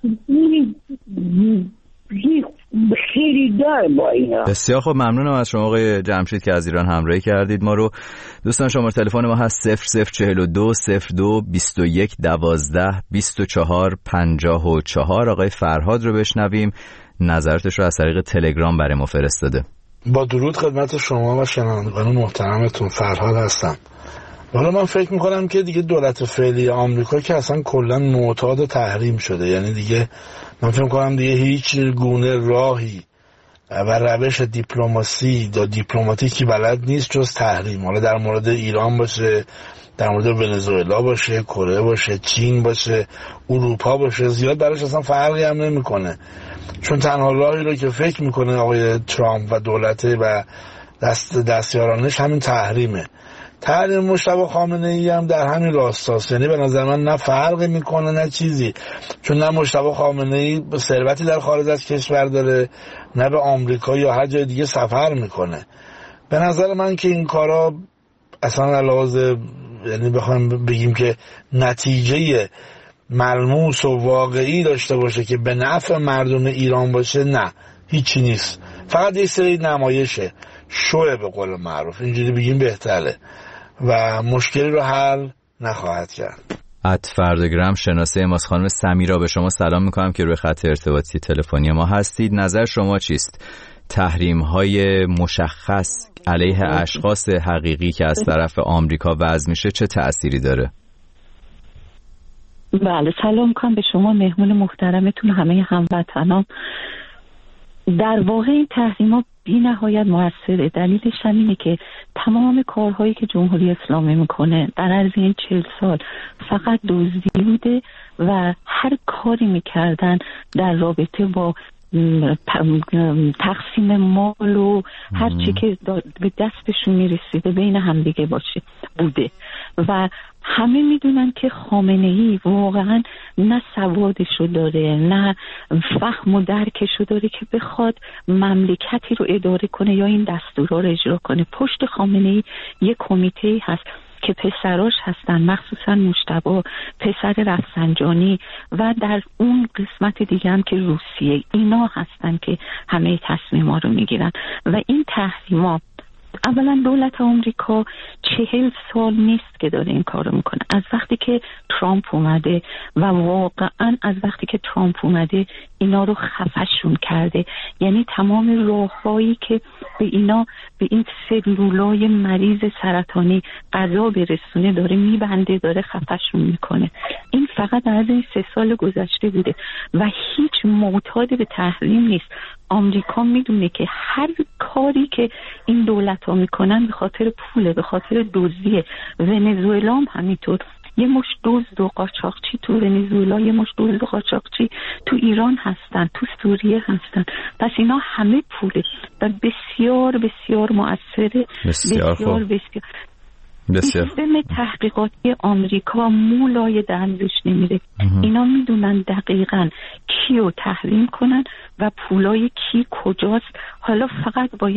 خیلی داره با اینا. بسیار خوب، ممنونم از شما آقای جمشید که از ایران همراهی کردید ما رو. دوستان شماره تلفن ما هست صفر صفر چهل و دو صفر دو بیست و یک دوازده بیست و چهار پنجاه و چهار. آقای فرهاد رو بشنویم، نظراتش رو از طریق تلگرام برای ما فرستاده. با درود خدمت شما و شنوندگان محترمتون، فرهاد هستم. حالا من فکر میکنم که دیگه دولت فعلی آمریکا که اصلا کلا معتاد تحریم شده، یعنی دیگه من فکر میکنم دیگه هیچ گونه راهی و روش دیپلماسی یا دیپلماتیکی بلد نیست جز تحریم. حالا در مورد ایران باشه، در مورد ونزوئلا باشه، کره باشه، چین باشه، اروپا باشه، زیاد براش اصلا فرقی هم نمیکنه، چون تنها راهی رو که فکر میکنه آقای ترامپ و دولته و دست دستیارانش همین تحریمه. تحریم مجتبی خامنه‌ای هم در همین راستاست، یعنی به نظر من نه فرقی میکنه نه چیزی، چون نه مجتبی خامنه‌ای ثروتی در خارج از کشور داره، نه به آمریکا یا هر جای دیگه سفر میکنه. به نظر من که این کارا اصلا علاوه، یعنی بخوایم بگیم که نتیجه ملموس و واقعی داشته باشه که به نفع مردم ایران باشه، نه هیچی نیست، فقط یه سری نمایشه، شوه به قول معروف، اینجوری بگیم بهتره و مشکلی رو حل نخواهد کرد. ات فردگرام شناسه ماست. خانم سمیرا به شما سلام میکنم که روی خط ارتباطی تلفنی ما هستید. نظر شما چیست؟ تحریم های مشخص علیه اشخاص حقیقی که از طرف آمریکا وضع میشه چه تأثیری داره؟ بله سلام کنم به شما مهمون محترمتون، همه هموطنان. در واقع این تحریم‌ها بی نهایت موثره. دلیلش همینه که تمام کارهایی که جمهوری اسلامی میکنه در عرض این چهل سال فقط دزدی بوده و هر کاری میکردن در رابطه با تقسیم مال و هر چی که به دستشون میرسیده بین هم دیگه باشه بوده و همه میدونن که خامنه‌ای واقعا نه سوادشو داره نه فهم و درکشو داره که بخواد مملکتی رو اداره کنه یا این دستورها رو اجرا کنه. پشت خامنه‌ای یک کمیته هست که پسراش هستن، مخصوصا مجتبی پسر رفسنجانی و در اون قسمت دیگه هم که روسیه، اینا هستن که همه تصمیم‌ها رو میگیرن و این تحریم‌ها اولا دولت آمریکا چهل سال نیست که داره این کارو میکنه، از وقتی که ترامپ اومده و واقعا از وقتی که ترامپ اومده اینا رو خفشون کرده، یعنی تمام راههایی که به اینا به این سلولای مریض سرطانی غذا برسونه داره میبنده، داره خفشون میکنه. این فقط از این سه سال گذشته بوده و هیچ معتاد به تحریم نیست. آمریکا میدونه که هر کاری که این دولت ها میکنن به خاطر پوله، به خاطر دزدیه. ونزوئلا هم همینطور، یه مش دزد و قاچاقچی تو ونزوئلا، یه مش دزد و قاچاقچی تو ایران هستن، تو سوریه هستن، پس اینا همه پوله و بسیار بسیار مؤثره. بسیار بسیار خوب. بسیار بسیار سیستم تحقیقاتی آمریکا مولای درزش نمیره. اینا میدونن دقیقاً کیو تحریم کنن و پولای کی کجاست. حالا فقط باید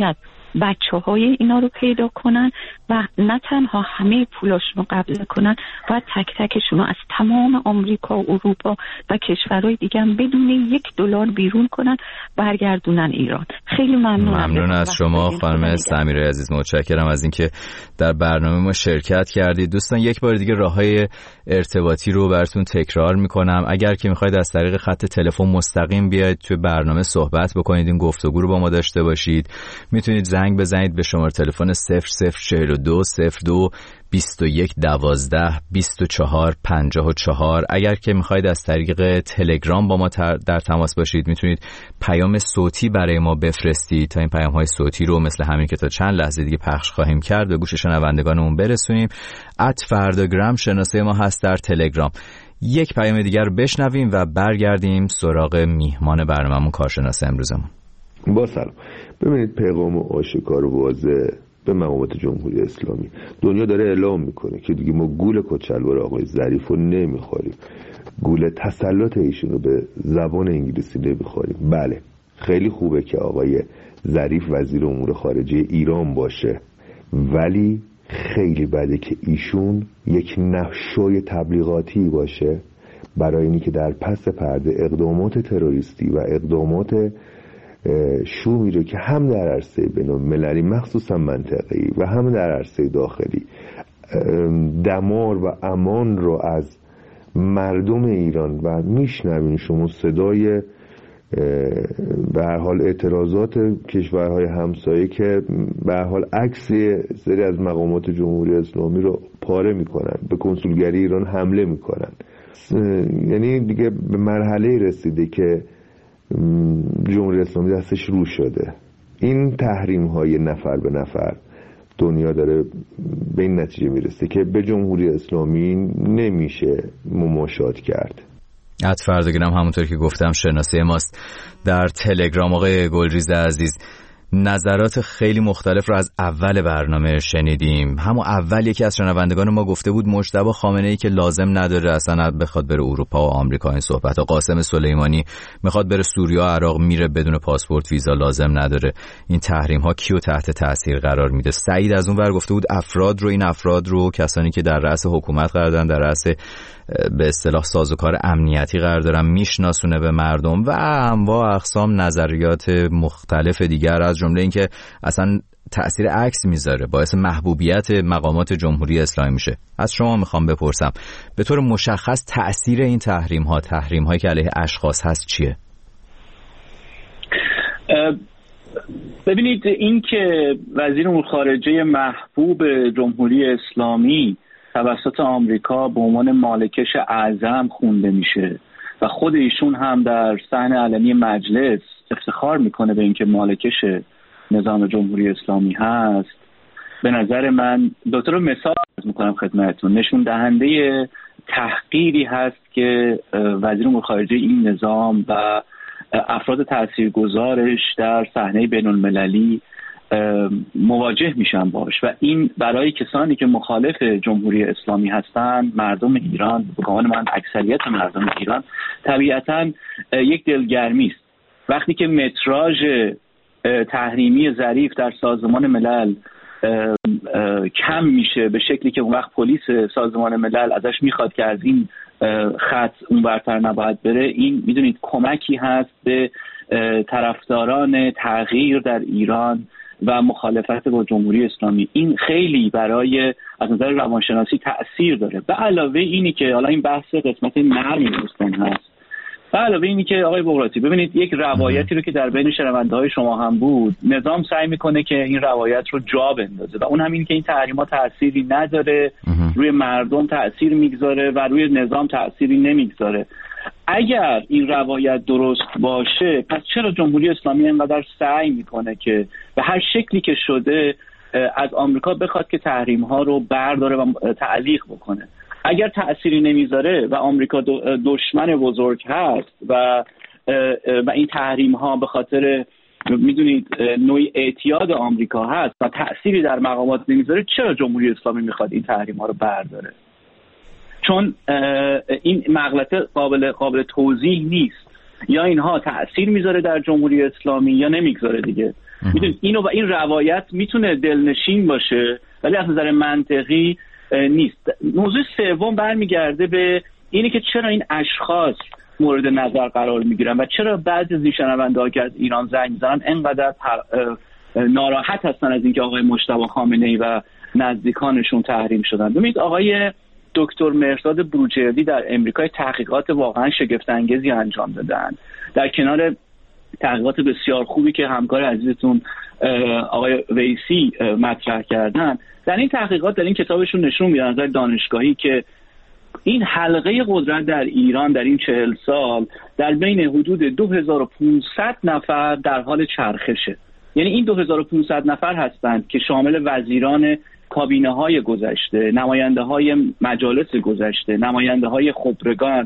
بچه های اینا رو پیدا کنن و نه تنها همه پولاشون رو قبضه کنن، باید تک تکشون رو از تمام آمریکا و اروپا و کشورهای دیگه هم بدون یک دلار بیرون کنن برگردونن ایران. خیلی ممنونم. ممنون از شما خانم سمیرا عزیز، متشکرم از اینکه در برنامه ما شرکت کردید. دوستان یک بار دیگه راههای ارتباطی رو براتون تکرار میکنم. اگر که میخواید از طریق خط تلفن مستقیم بیاید توی برنامه صحبت بکنید، این گفتگو رو با ما داشته باشید، میتونید زنگ بزنید به شماره تلفن صفر صفر چهل و دو صفر دو بیست و یک دوازده بیست و چهار پنجاه و چهار. اگر که میخواید از طریق تلگرام با ما در تماس باشید، میتونید پیام صوتی برای ما بفرستید تا این پیام های صوتی رو مثل همین که تا چند لحظه دیگه پخش خواهیم کرد به گوش شنوندگانمون برسونیم. ات فرداگرام شناسه ما هست در تلگرام. یک پیام دیگر بشنویم و برگردیم سراغ میهمان برنامه‌مون، کارشناس امروزمون. با سلام. ببینید، پیغام آشکار و واضح به مقامات جمهوری اسلامی، دنیا داره اعلام میکنه که دیگه ما گول کچلوار آقای ظریف رو نمیخوریم، گول تسلط ایشون رو به زبان انگلیسی نمیخوریم. بله، خیلی خوبه که آقای ظریف وزیر امور خارجه ایران باشه، ولی خیلی بده که ایشون یک نقشای تبلیغاتی باشه برای اینی که در پس پرده اقدامات تروریستی و اقدامات شومی رو که هم در عرصه بین‌المللی مخصوصا منطقه‌ای و هم در عرصه داخلی دمار و امان رو از مردم ایران و میشنوین شما صدای به هر حال اعتراضات کشورهای همسایه که به هر حال عکس سری از مقامات جمهوری اسلامی رو پاره میکنن، به کنسولگری ایران حمله میکنن. یعنی دیگه به مرحله رسیده که جمهوری اسلامی دستش رو شده. این تحریم های نفر به نفر دنیا داره به این نتیجه میرسه که به جمهوری اسلامی نمیشه مماشات کرد. ات فرداگرام همونطور که گفتم شناسه ماست در تلگرام. آقای گلریز عزیز، نظرات خیلی مختلف رو از اول برنامه شنیدیم. همون اول یکی از شنوندگان ما گفته بود مجتبی خامنه‌ای که لازم نداره اصلا بخواد بره اروپا و آمریکا. این صحبت ها. قاسم سلیمانی میخواد بره سوریه و عراق، میره بدون پاسپورت ویزا، لازم نداره. این تحریم ها کیو تحت تاثیر قرار میده؟ سعید از اون ور گفته بود افراد رو این افراد رو کسانی که در رأس حکومت قرار دارن، در رأس به اصطلاح سازوکار امنیتی قرار دارن، میشناسونه به مردم و انواع اقسام نظریات مختلف دیگر، از جمله اینکه اصلا تأثیر عکس میذاره، باعث محبوبیت مقامات جمهوری اسلامی میشه. از شما میخوام بپرسم به طور مشخص تأثیر این تحریم ها، تحریم هایی که علیه اشخاص هست چیه؟ ببینید، این که وزیر امور خارجه محبوب جمهوری اسلامی توسط آمریکا به عنوان مالکش اعظم خونده میشه و خود ایشون هم در صحن علنی مجلس افتخار میکنه به اینکه مالکش نظام جمهوری اسلامی هست، به نظر من دو تا مثال میکنم خدمتتون، نشون دهنده تحقیری هست که وزیر امور خارجه این نظام و افراد تاثیرگذارش در صحنه بین‌المللی مواجه میشن باش و این برای کسانی که مخالف جمهوری اسلامی هستند، مردم ایران، به گمان من اکثریت مردم ایران، طبیعتاً یک دلگرمی است. وقتی که متراژ تحریمی ظریف در سازمان ملل کم میشه به شکلی که اون وقت پلیس سازمان ملل ازش میخواد که از این خط اون برتر نباید بره، این میدونید کمکی هست به طرفداران تغییر در ایران و مخالفت با جمهوری اسلامی. این خیلی برای از نظر روانشناسی تأثیر داره. به علاوه اینی که حالا این بحث قسمت نرمی دوستان هست، به علاوه اینی که آقای بغراتی ببینید یک روایتی رو که در بین شنونده‌های شما هم بود، نظام سعی میکنه که این روایت رو جا بندازه و اون هم این که این تحریم‌ها تأثیری نداره، روی مردم تأثیر میگذاره و روی نظام تأثیری نمیگذاره. اگر این روایت درست باشه، پس چرا جمهوری اسلامی اینقدر سعی میکنه که به هر شکلی که شده از آمریکا بخواد که تحریم‌ها رو برداره و تعلیق بکنه؟ اگر تأثیری نمیذاره و آمریکا دشمن بزرگ هست و و این تحریم ها به خاطر میدونید نوعی اعتیاد آمریکا هست و تأثیری در مقامات نمیذاره، چرا جمهوری اسلامی میخواد این تحریم ها رو برداره؟ چون این مغلطه قابل قابل توضیح نیست. یا اینها تأثیر میذاره در جمهوری اسلامی یا نمیگذاره دیگه. میدونید اینو و این روایت میتونه دلنشین باشه ولی از نظر منطقی نیست. موضوع سوم برمیگرده به اینی که چرا این اشخاص مورد نظر قرار میگیرن و چرا بعضی از این شنونده‌ها که از ایران زنگ میزنن انقدر ناراحت هستن از اینکه آقای مجتبی خامنه‌ای و نزدیکانشون تحریم شدن. ببینید آقای دکتر مهرداد بروجردی در امریکا تحقیقات واقعا شگفت انگیزی انجام دادن، در کنار تحقیقات بسیار خوبی که همکار عزیزتون آقای ویسی مطرح کردن. در این تحقیقات در این کتابشون نشون میدن از نظر دانشگاهی که این حلقه قدرت در ایران در این چهل سال در بین حدود دو هزار و پانصد نفر در حال چرخشه. یعنی این دو هزار و پانصد نفر هستند که شامل وزیران کابینه های گذشته، نماینده های مجالس گذشته، نماینده های خبرگان،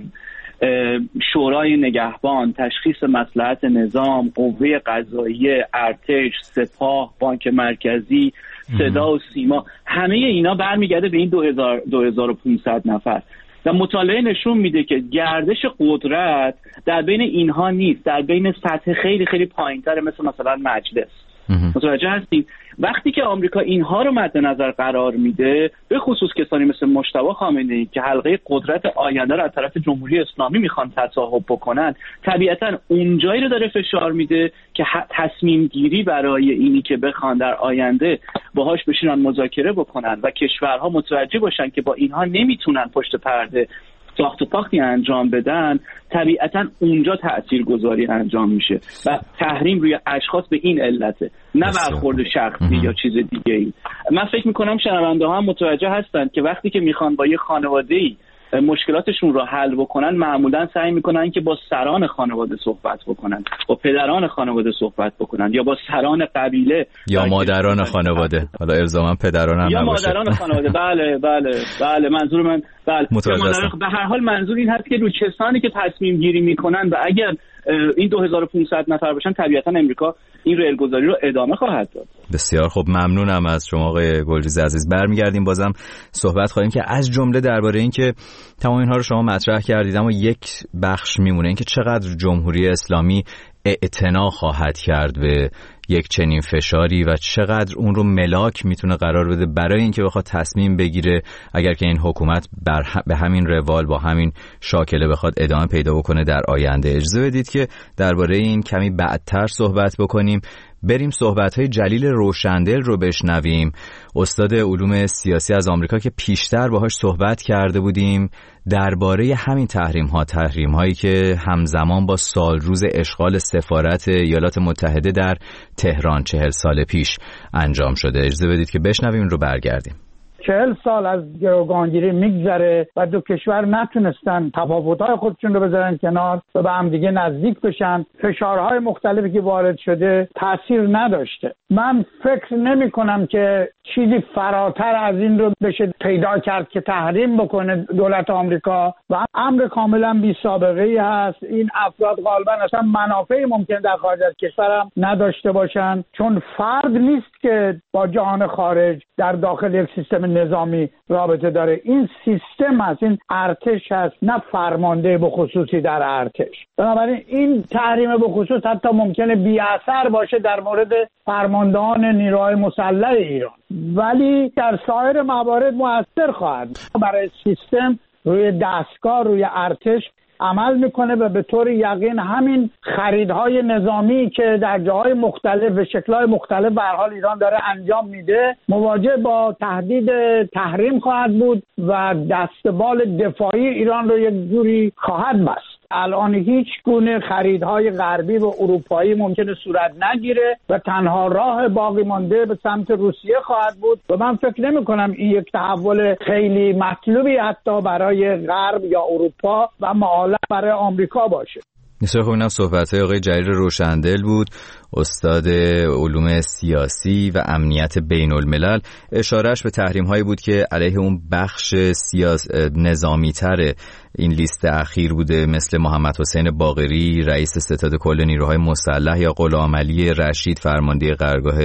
شورای نگهبان، تشخیص مصلحت نظام، قوه قضاییه، ارتش، سپاه، بانک مرکزی، صدا و سیما، همه اینا برمیگرده به این دو هزار و پانصد نفر و مطالعه نشون میده که گردش قدرت در بین اینها نیست، در بین سطح خیلی خیلی پایینتر مثل مثلا مجلس. متوجه هستید؟ وقتی که آمریکا اینها رو مد نظر قرار میده، به خصوص کسانی مثل مجتبی خامنه‌ای که حلقه قدرت آینده رو از طرف جمهوری اسلامی میخوان تصاحب بکنن، طبیعتا اونجایی رو داره فشار میده که تصمیم گیری برای اینی که بخوان در آینده باهاش بشینن مذاکره بکنن و کشورها متوجه باشن که با اینها نمیتونن پشت پرده ساخت و پاختی انجام بدن، طبیعتا اونجا تاثیرگذاری انجام میشه و تحریم روی اشخاص به این علته، نه برخورد شخصی یا چیز دیگه ای. من فکر میکنم شنونده ها هم متوجه هستند که وقتی که میخوان با یه خانواده‌ای مشکلاتشون رو حل بکنن، معمولا سعی میکنن که با سران خانواده صحبت بکنن، با پدران خانواده صحبت بکنن یا با سران قبیله یا مادران خانواده. حالا الزاما پدران هم یا نباشه. مادران خانواده. بله بله بله منظور من بله به هر حال منظور این هست که رو کسانی که تصمیم گیری میکنن و اگر این دو هزار و پانصد نفر باشن، طبیعتا امریکا این ریلگذاری رو ادامه خواهد داد. بسیار خوب، ممنونم از شما آقای گلریز عزیز. برمیگردیم بازم صحبت خواهیم که از جمله درباره این که تمام اینها رو شما مطرح کردید، اما یک بخش میمونه، این که چقدر جمهوری اسلامی اعتنا خواهد کرد به یک چنین فشاری و چقدر اون رو ملاک میتونه قرار بده برای اینکه بخواد تصمیم بگیره اگر که این حکومت بر به همین روال با همین شاکله بخواد ادامه پیدا بکنه در آینده. اجازه بدید که درباره این کمی بعدتر صحبت بکنیم. بریم صحبت‌های جلیل روشندل رو بشنویم، استاد علوم سیاسی از آمریکا که پیشتر باهاش صحبت کرده بودیم درباره همین تحریم‌ها، تحریم‌هایی که همزمان با سال روز اشغال سفارت ایالات متحده در تهران چهل سال پیش انجام شده. اجازه بدید که بشنویم رو برگردیم. چهل سال از گروگانگیری میگذره و دو کشور نتونستن تفاوت‌های خودشون رو بذارن کنار و به هم دیگه نزدیک بشن. فشارهای مختلفی که وارد شده تاثیر نداشته. من فکر نمی کنم که چیزی فراتر از این رو بشه پیدا کرد که تحریم بکنه دولت آمریکا و امر کاملا بی سابقه ای هست. این افراد غالبا اصلا منافعی ممکن در خارج از کشور هم نداشته باشن، چون فرد نیست که با جهان خارج در داخل یک سیستم نظامی رابطه داره. این سیستم هست، این ارتش هست، نه فرمانده به خصوصی در ارتش. بنابراین این تحریم به خصوص حتی ممکنه بی اثر باشه در مورد فرماندهان نیروهای مسلح ایران، ولی در سایر موارد مؤثر خواهد. برای سیستم روی دستگاه، روی ارتش عمل میکنه و به طور یقین همین خریدهای نظامی که در جاهای مختلف و شکل‌های مختلف به هر حال ایران داره انجام میده مواجه با تهدید تحریم خواهد بود و دستبال دفاعی ایران رو یک جوری خواهد بست. الان هیچ گونه خریدهای غربی و اروپایی ممکنه صورت نگیره و تنها راه باقی مانده به سمت روسیه خواهد بود و من فکر نمی کنم این یک تحول خیلی مطلوبی حتی برای غرب یا اروپا و معاله برای آمریکا باشه. بسیار خوب، اینم صحبت‌های آقای جلیل روشندل بود، استاد علوم سیاسی و امنیت بین الملل. اشارهش به تحریم‌هایی بود که علیه اون بخش سیاس نظامی‌تر این لیست اخیر بوده، مثل محمد حسین باقری رئیس ستاد کل نیروهای مسلح یا غلام علی رشید فرمانده قرارگاه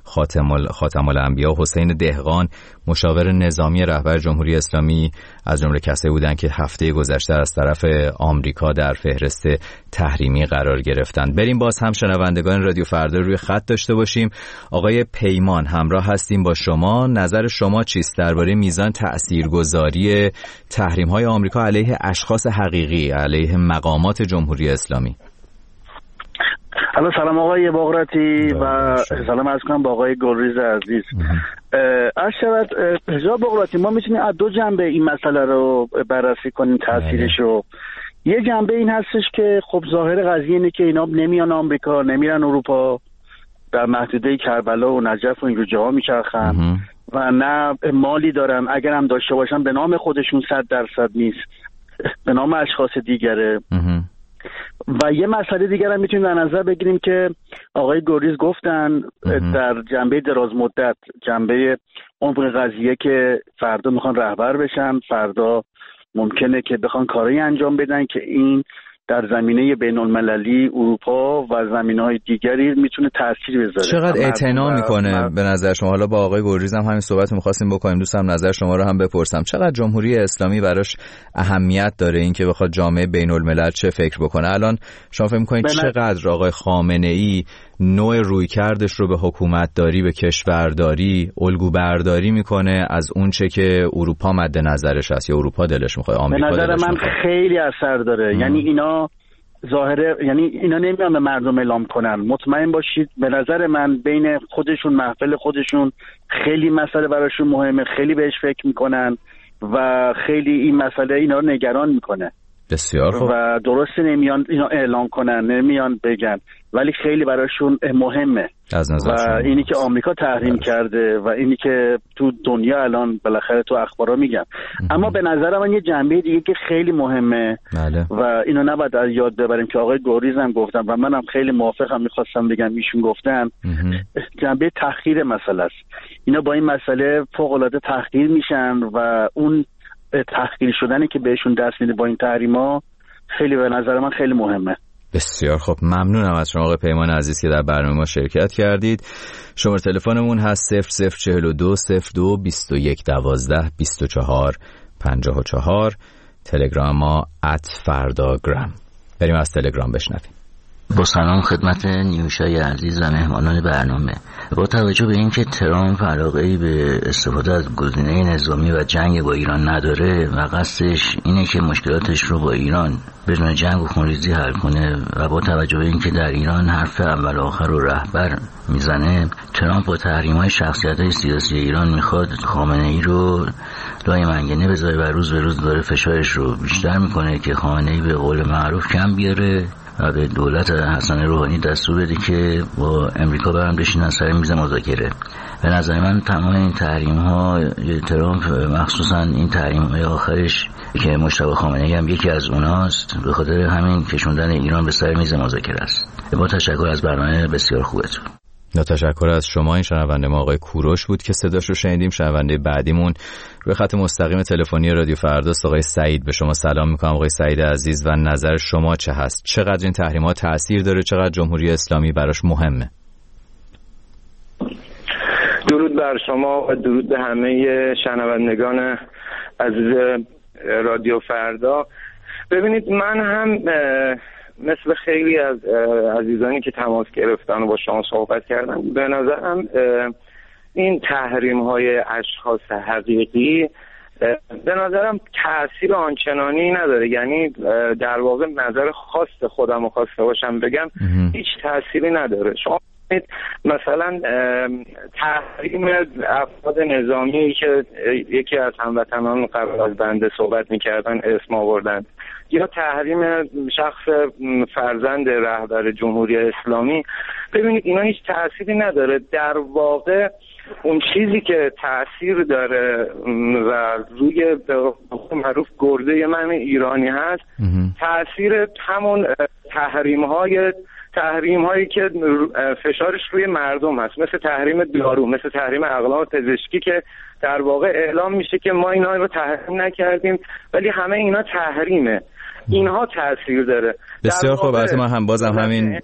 خاتم خاتم الانبیا حسین دهقان مشاور نظامی رهبر جمهوری اسلامی از جمله کسایی بودند که هفته گذشته از طرف آمریکا در فهرست تحریمی قرار گرفتند. بریم باز هم شنوندگان رادیو فردا روی خط داشته باشیم. آقای پیمان همراه هستیم با شما. نظر شما چیست درباره میزان تاثیرگذاری تحریم‌های آمریکا علیه اشخاص حقیقی، علیه مقامات جمهوری اسلامی؟ الو سلام آقای باقراتی و سلام عرض کنم با آقای گلریز عزیز. عرض شود جناب باقراتی، ما میتونیم از دو جنبه این مسئله رو بررسی کنیم تاثیرش رو. یه جنبه این هستش که خب ظاهر قضیه اینه که اینا نمیان آمریکا، نمیرن اروپا، در محدوده کربلا و نجف و اینجور جاها میچرخن و نه مالی دارن، اگر هم داشته باشن به نام خودشون صد درصد نیست، به نام اشخاص دیگره. و یه مسئله دیگر هم میتونیم در نظر بگیریم که آقای گوریز گفتن در جنبه دراز مدت، جنبه عمق قضیه که فردا میخوان رهبر بشن، فردا ممکنه که بخوان کارایی انجام بدن که این در زمینه بین المللی اروپا و زمینه‌های دیگری میتونه تأثیر بذاره. چقدر اعتنا میکنه به نظر شما؟ حالا با آقای گلریز هم همین صحبت می‌خواستیم بکنیم، دوستم نظر شما رو هم بپرسم. چقدر جمهوری اسلامی براش اهمیت داره اینکه بخواد جامعه بین الملل چه فکر بکنه؟ الان شما فکر می‌کنید چقدر آقای خامنه‌ای نوع رویکردش رو به حکومتداری، به کشورداری، الگو برداری میکنه از اون چه که اروپا مد نظرش هست یا اروپا دلش میخواد، آمریکا دلش میخواد؟ به نظر من میخواد. خیلی اثر داره. ام. یعنی اینا ظاهره، یعنی اینا نمیان به مردم اعلام کنن. مطمئن باشید به نظر من بین خودشون، محفل خودشون، خیلی مسئله براشون مهمه، خیلی بهش فکر میکنن و خیلی این مسئله اینا رو نگران میکنه. بسیار خوب. و درسته نمیان اینا اعلام کنن، نمیان بگن، ولی خیلی براشون مهمه. از نظر و شما اینی که آمریکا تحریم بله. کرده و اینی که تو دنیا الان بالاخره تو اخبارا میگن. اما به نظر من یه جنبه دیگه که خیلی مهمه بله. و اینو نباید از یاد ببریم که آقای گوریز هم گفتن و منم خیلی موافقم، میخواستم بگم ایشون گفتن، جنبه تحقیر مسئله است. اینا با این مسئله فوق العاده تحقیر میشن و اون تحقیر شدنی که بهشون دست میده با این تحریما خیلی به نظر من خیلی مهمه. بسیار خب، ممنونم از شما آقای پیمان عزیز که در برنامه ما شرکت کردید. شماره تلفنمون هست صفر صفر چهل و دو صفر دو بیست و یک دوازده بیست و چهار پنجاه و چهار. تلگرام ما ات فرداگرام. بریم از تلگرام بشنویم. با سلام خدمت نیوشای عزیز و مهمانان برنامه. با توجه به اینکه ترامپ علاقه‌ای به استفاده از گزینه نظامی و جنگ با ایران نداره و قصدش اینه که مشکلاتش رو با ایران بدون جنگ و خونریزی حل کنه و با توجه به اینکه در ایران حرف اول آخر رو رهبر میزنه، ترامپ با تحریم‌های شخصیت‌های سیاسی ایران میخواد خامنه‌ای رو لای منگنه بذاره و روز به روز داره فشارش رو بیشتر میکنه که خامنه‌ای به قول معروف کم بیاره و به دولت حسن روحانی دستور بده که با امریکا برام بشینن سر میز مذاکره. به نظر من تمام این تحریم ها ترامپ، مخصوصا این تحریم های آخرش که مجتبی خامنه‌ای هم یکی از اوناست، به خاطر همین کشوندن ایران به سر میز مذاکره است. با تشکر از برنامه بسیار خوبتون. نه تشکر از شما. این شنونده ما آقای کوروش بود که صداش رو شنیدیم. شنونده بعدیمون روی خط مستقیم تلفنی رادیو فرداست، آقای سعید. به شما سلام میکنم آقای سعید عزیز و نظر شما چه هست؟ چقدر این تحریم‌ها تأثیر داره؟ چقدر جمهوری اسلامی براش مهمه؟ درود بر شما و درود به همه شنوندگان عزیز رادیو فردا. ببینید، من هم مثل خیلی از عزیزانی که تماس گرفتن و با شما صحبت کردن، به نظرم این تحریم های اشخاص حقیقی به نظرم تأثیر آنچنانی نداره. یعنی در واقع نظر خاص خودم و خواسته باشم بگم هیچ تأثیری نداره. شما مثلا تحریم افراد نظامی که یکی از هموطنان قبل از بنده صحبت میکردن اسم آوردن، یا تحریم شخص فرزند رهبر جمهوری اسلامی، ببینید اینا هیچ تأثیری نداره. در واقع اون چیزی که تأثیر داره و روی به معروف گرده من ایرانی هست، تأثیر همون تحریم های تحریم هایی که فشارش روی مردم هست، مثل تحریم دارو، مثل تحریم اقلام پزشکی که در واقع اعلام میشه که ما اینا رو تحریم نکردیم ولی همه اینا تحریمه. اینها تأثیر داره. بسیار خوب. از ما هم بازم همین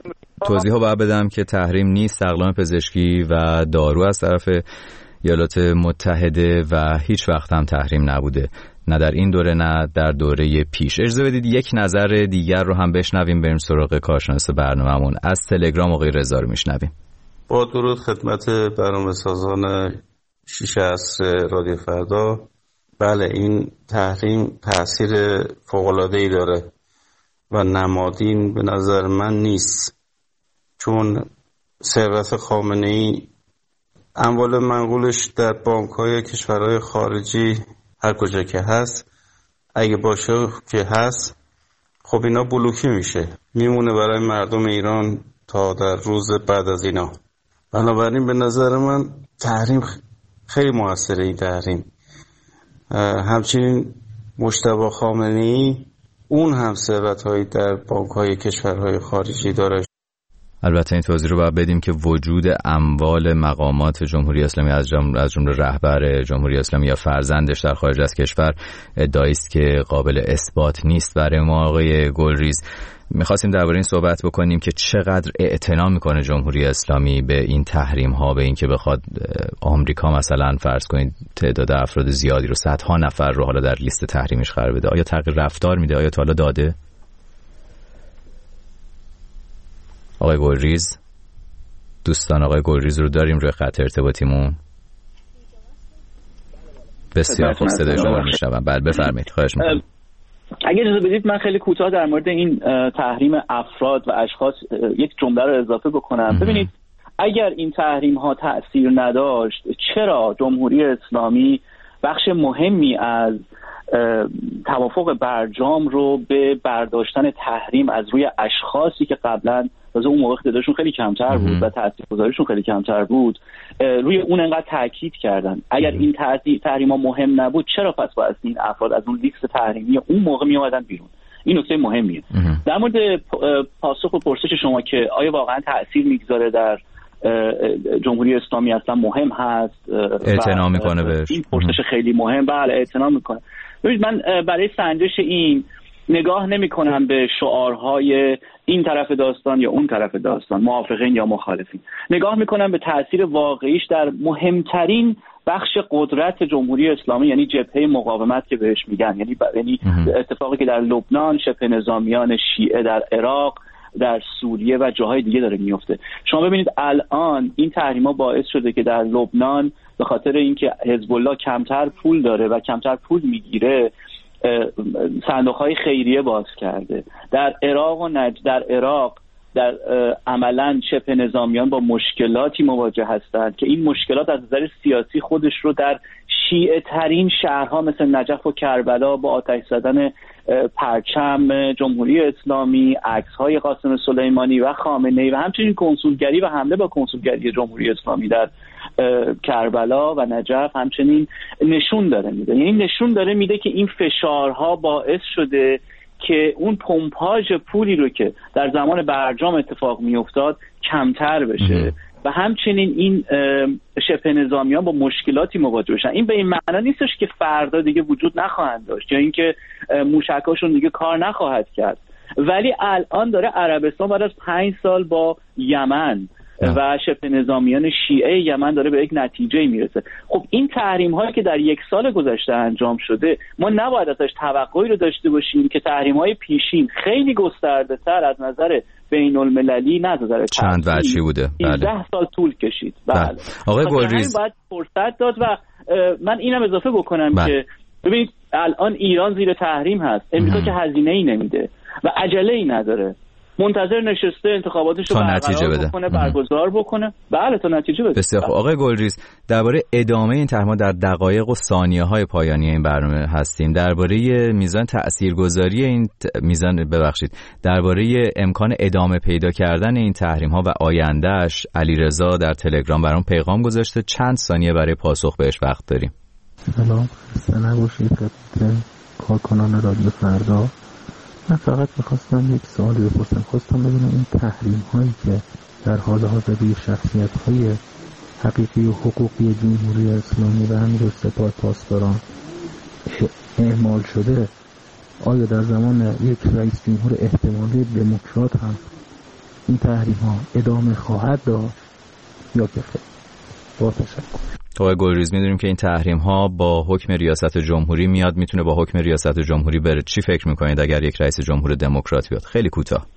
توضیح ها باید بدم که تحریم نیست اقلام پزشکی و دارو از طرف ایالات متحده و هیچ وقت هم تحریم نبوده، نه در این دوره نه در دوره پیش. اجازه بدید یک نظر دیگر رو هم بشنویم، بریم سراغ کارشناس برنامه‌مون. از تلگرام آقای رضا رو میشنویم. با درود خدمت برنامه سازان شیش عصر رادیو فردا. بله، این تحریم تأثیر فوق‌العاده‌ای داره و نمادین به نظر من نیست، چون ثروت خامنه‌ای اموال منقولش در بانک‌های کشورهای خارجی هر کجا که هست، اگه باشه که هست، خب اینا بلوکی میشه، میمونه برای مردم ایران تا در روز بعد از اینا. بنابراین به نظر من تحریم خیلی موثره. این تحریم همچنین مجتبی خامنه‌ای اون هم ثروت‌هایی در بانک‌های کشورهای خارجی داره. البته این توضیح رو باید بدیم که وجود اموال مقامات جمهوری اسلامی از جمله از جمله رهبر جمهوری اسلامی یا فرزندش در خارج از کشور ادعایی است که قابل اثبات نیست برای ما. آقای گلریز، می‌خواستیم درباره این صحبت بکنیم که چقدر اعتنا می‌کنه جمهوری اسلامی به این تحریم ها، به این که بخواد آمریکا مثلا فرض کنید تعداد افراد زیادی رو، صدها نفر رو حالا در لیست تحریمش قرار بده. آیا تغییر رفتار میده؟ آیا تا حالا داده؟ آقای گلریز، دوستان آقای گلریز رو داریم روی خط ارتباطیمون؟ بسیار خوب، صدای شما رو میشنوم. بله بفرمایید، خواهش می‌کنم. اگه اجازه بدید من خیلی کوتاه در مورد این تحریم افراد و اشخاص یک جمله رو اضافه بکنم. ببینید، اگر این تحریم ها تأثیر نداشت، چرا جمهوری اسلامی بخش مهمی از توافق برجام رو به برداشتن تحریم از روی اشخاصی که قبلا از اون موقع تعدادشون خیلی کمتر بود و تاثیرگذاریشون خیلی کمتر بود روی اون انقدر تاکید کردن؟ اگر این تحریم ها مهم نبود، چرا پس باید این افراد از اون لیست تحریمی اون موقع می اومدن بیرون؟ این نکته مهمیه. در مورد پاسخ و پرسش شما که آیا واقعا تاثیر میگذاره در جمهوری اسلامی اصلا مهم هست، اعتنا میکنه بهش، این پرسش خیلی مهم. بله، اعتنا میکنه. ببینید، من برای سنجش این نگاه نمی کنم به شعارهای این طرف داستان یا اون طرف داستان، موافقین یا مخالفین. نگاه می کنم به تاثیر واقعیش در مهمترین بخش قدرت جمهوری اسلامی، یعنی جبهه مقاومت که بهش میگن، یعنی یعنی اتفاقی که در لبنان، شبه نظامیان شیعه در عراق، در سوریه و جاهای دیگه داره میفته. شما ببینید الان این تحریما باعث شده که در لبنان به خاطر اینکه حزب الله کمتر پول داره و کمتر پول میگیره، صندوق‌های خیریه باز کرده. در عراق و نج... در عراق در عملاً شبه نظامیان با مشکلاتی مواجه هستند که این مشکلات از نظر سیاسی خودش رو در شیعه ترین شهرها مثل نجف و کربلا با آتش زدن پرچم جمهوری اسلامی، عکس‌های قاسم سلیمانی و خامنه‌ای و همچنین کنسولگری و حمله با کنسولگری جمهوری اسلامی در کربلا و نجف همچنین نشون داره میده. یعنی نشون داره میده که این فشارها باعث شده که اون پمپاژ پولی رو که در زمان برجام اتفاق میافتاد کمتر بشه و همچنین این شبه نظامیان با مشکلاتی مواجه بشن. این به این معنا نیستش که فردا دیگه وجود نخواهند داشت یا اینکه موشکاشون دیگه کار نخواهد کرد، ولی الان داره عربستان بعد از پنج سال با یمن و شبه نظامیان شیعه یمن داره به یک نتیجه میرسه. خب این تحریم هایی که در یک سال گذشته انجام شده، ما نباید ازش توقعی رو داشته باشیم که تحریم های پیشین خیلی گسترده تر از نظر بین المللی، نه از نظر چند وجهی بوده، بله ده سال طول کشید. بله, بله. آقای گلریز باید فرصت داد و من اینم اضافه بکنم بله. که ببینید الان ایران زیر تحریم هست، امریکا که هزینه ای نمیده و عجله ای نداره، منتظر نشسته انتخاباتش رو برقرار بکنه، برگزار بکنه. بله، تا نتیجه بده. بسیار خوب. آقای گلریز، درباره ادامه این تحریم در دقایق و ثانیه‌های پایانی این برنامه هستیم. درباره میزان تاثیرگذاری این ت... میزان ببخشید درباره امکان ادامه پیدا کردن این تحریم‌ها و آیندهش، علیرضا در تلگرام برام پیغام گذاشته. چند ثانیه برای پاسخ بهش وقت داریم. سلام، خسته نباشید خدمت کارکنان رادیو فردا. من فقط میخواستم یک سوال بپرسم. خواستم ببینم این تحریم هایی که در حال حاضر روی شخصیت های حقیقی و حقوقی جمهوری اسلامی و همین سپاه پاسداران اعمال شده، آیا در زمان یک رئیس جمهور احتمالی دموکرات هم این تحریم ها ادامه خواهد داشت یا که خیر. با تشکر. آقای گلریز، میدونیم که این تحریم ها با حکم ریاست جمهوری میاد، میتونه با حکم ریاست جمهوری بره. چی فکر میکنید اگر یک رئیس جمهور دموکرات بیاد؟ خیلی کوتاه.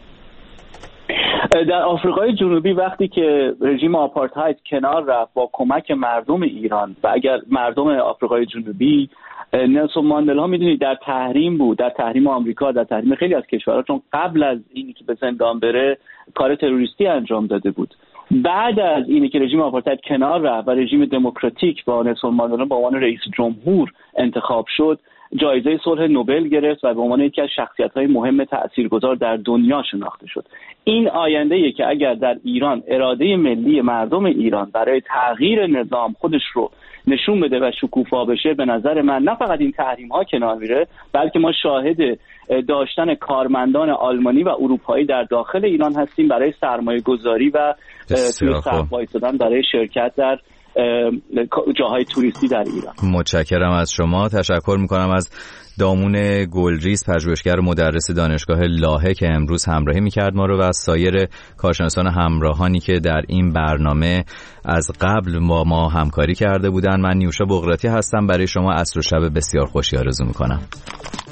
در آفریقای جنوبی وقتی که رژیم آپارتاید کنار رفت با کمک مردم ایران و اگر مردم آفریقای جنوبی، نلسون ماندلا میدونید در تحریم بود، در تحریم آمریکا، در تحریم خیلی از کشورها، چون قبل از اینی که به زندان بره کار تروریستی انجام داده بود. بعد از اینی که رژیم آپارتاید کنار رفت و رژیم دموکراتیک با نلسون ماندلا به عنوان رئیس جمهور انتخاب شد، جایزه صلح نوبل گرفت و به عنوان یکی از شخصیت‌های مهم تاثیرگذار در دنیا شناخته شد. این آینده‌ای که اگر در ایران اراده ملی مردم ایران برای تغییر نظام خودش رو نشون بده و شکوفا بشه، به نظر من نه فقط این تحریم‌ها کنار میره، بلکه ما شاهد داشتن کارمندان آلمانی و اروپایی در داخل ایران هستیم برای سرمایه گذاری و توی صف وایسادن برای شرکت در جاهای توریستی در ایران. متشکرم از شما. تشکر میکنم از دامون گلریز، پژوهشگر مدرس دانشگاه لاهه که امروز همراهی میکرد ما رو، و از سایر کارشناسان همراهانی که در این برنامه از قبل با ما همکاری کرده بودن. من نیوشا بغراتی هستم. برای شما عصر و شب بسیار خوشی آرزو میکنم.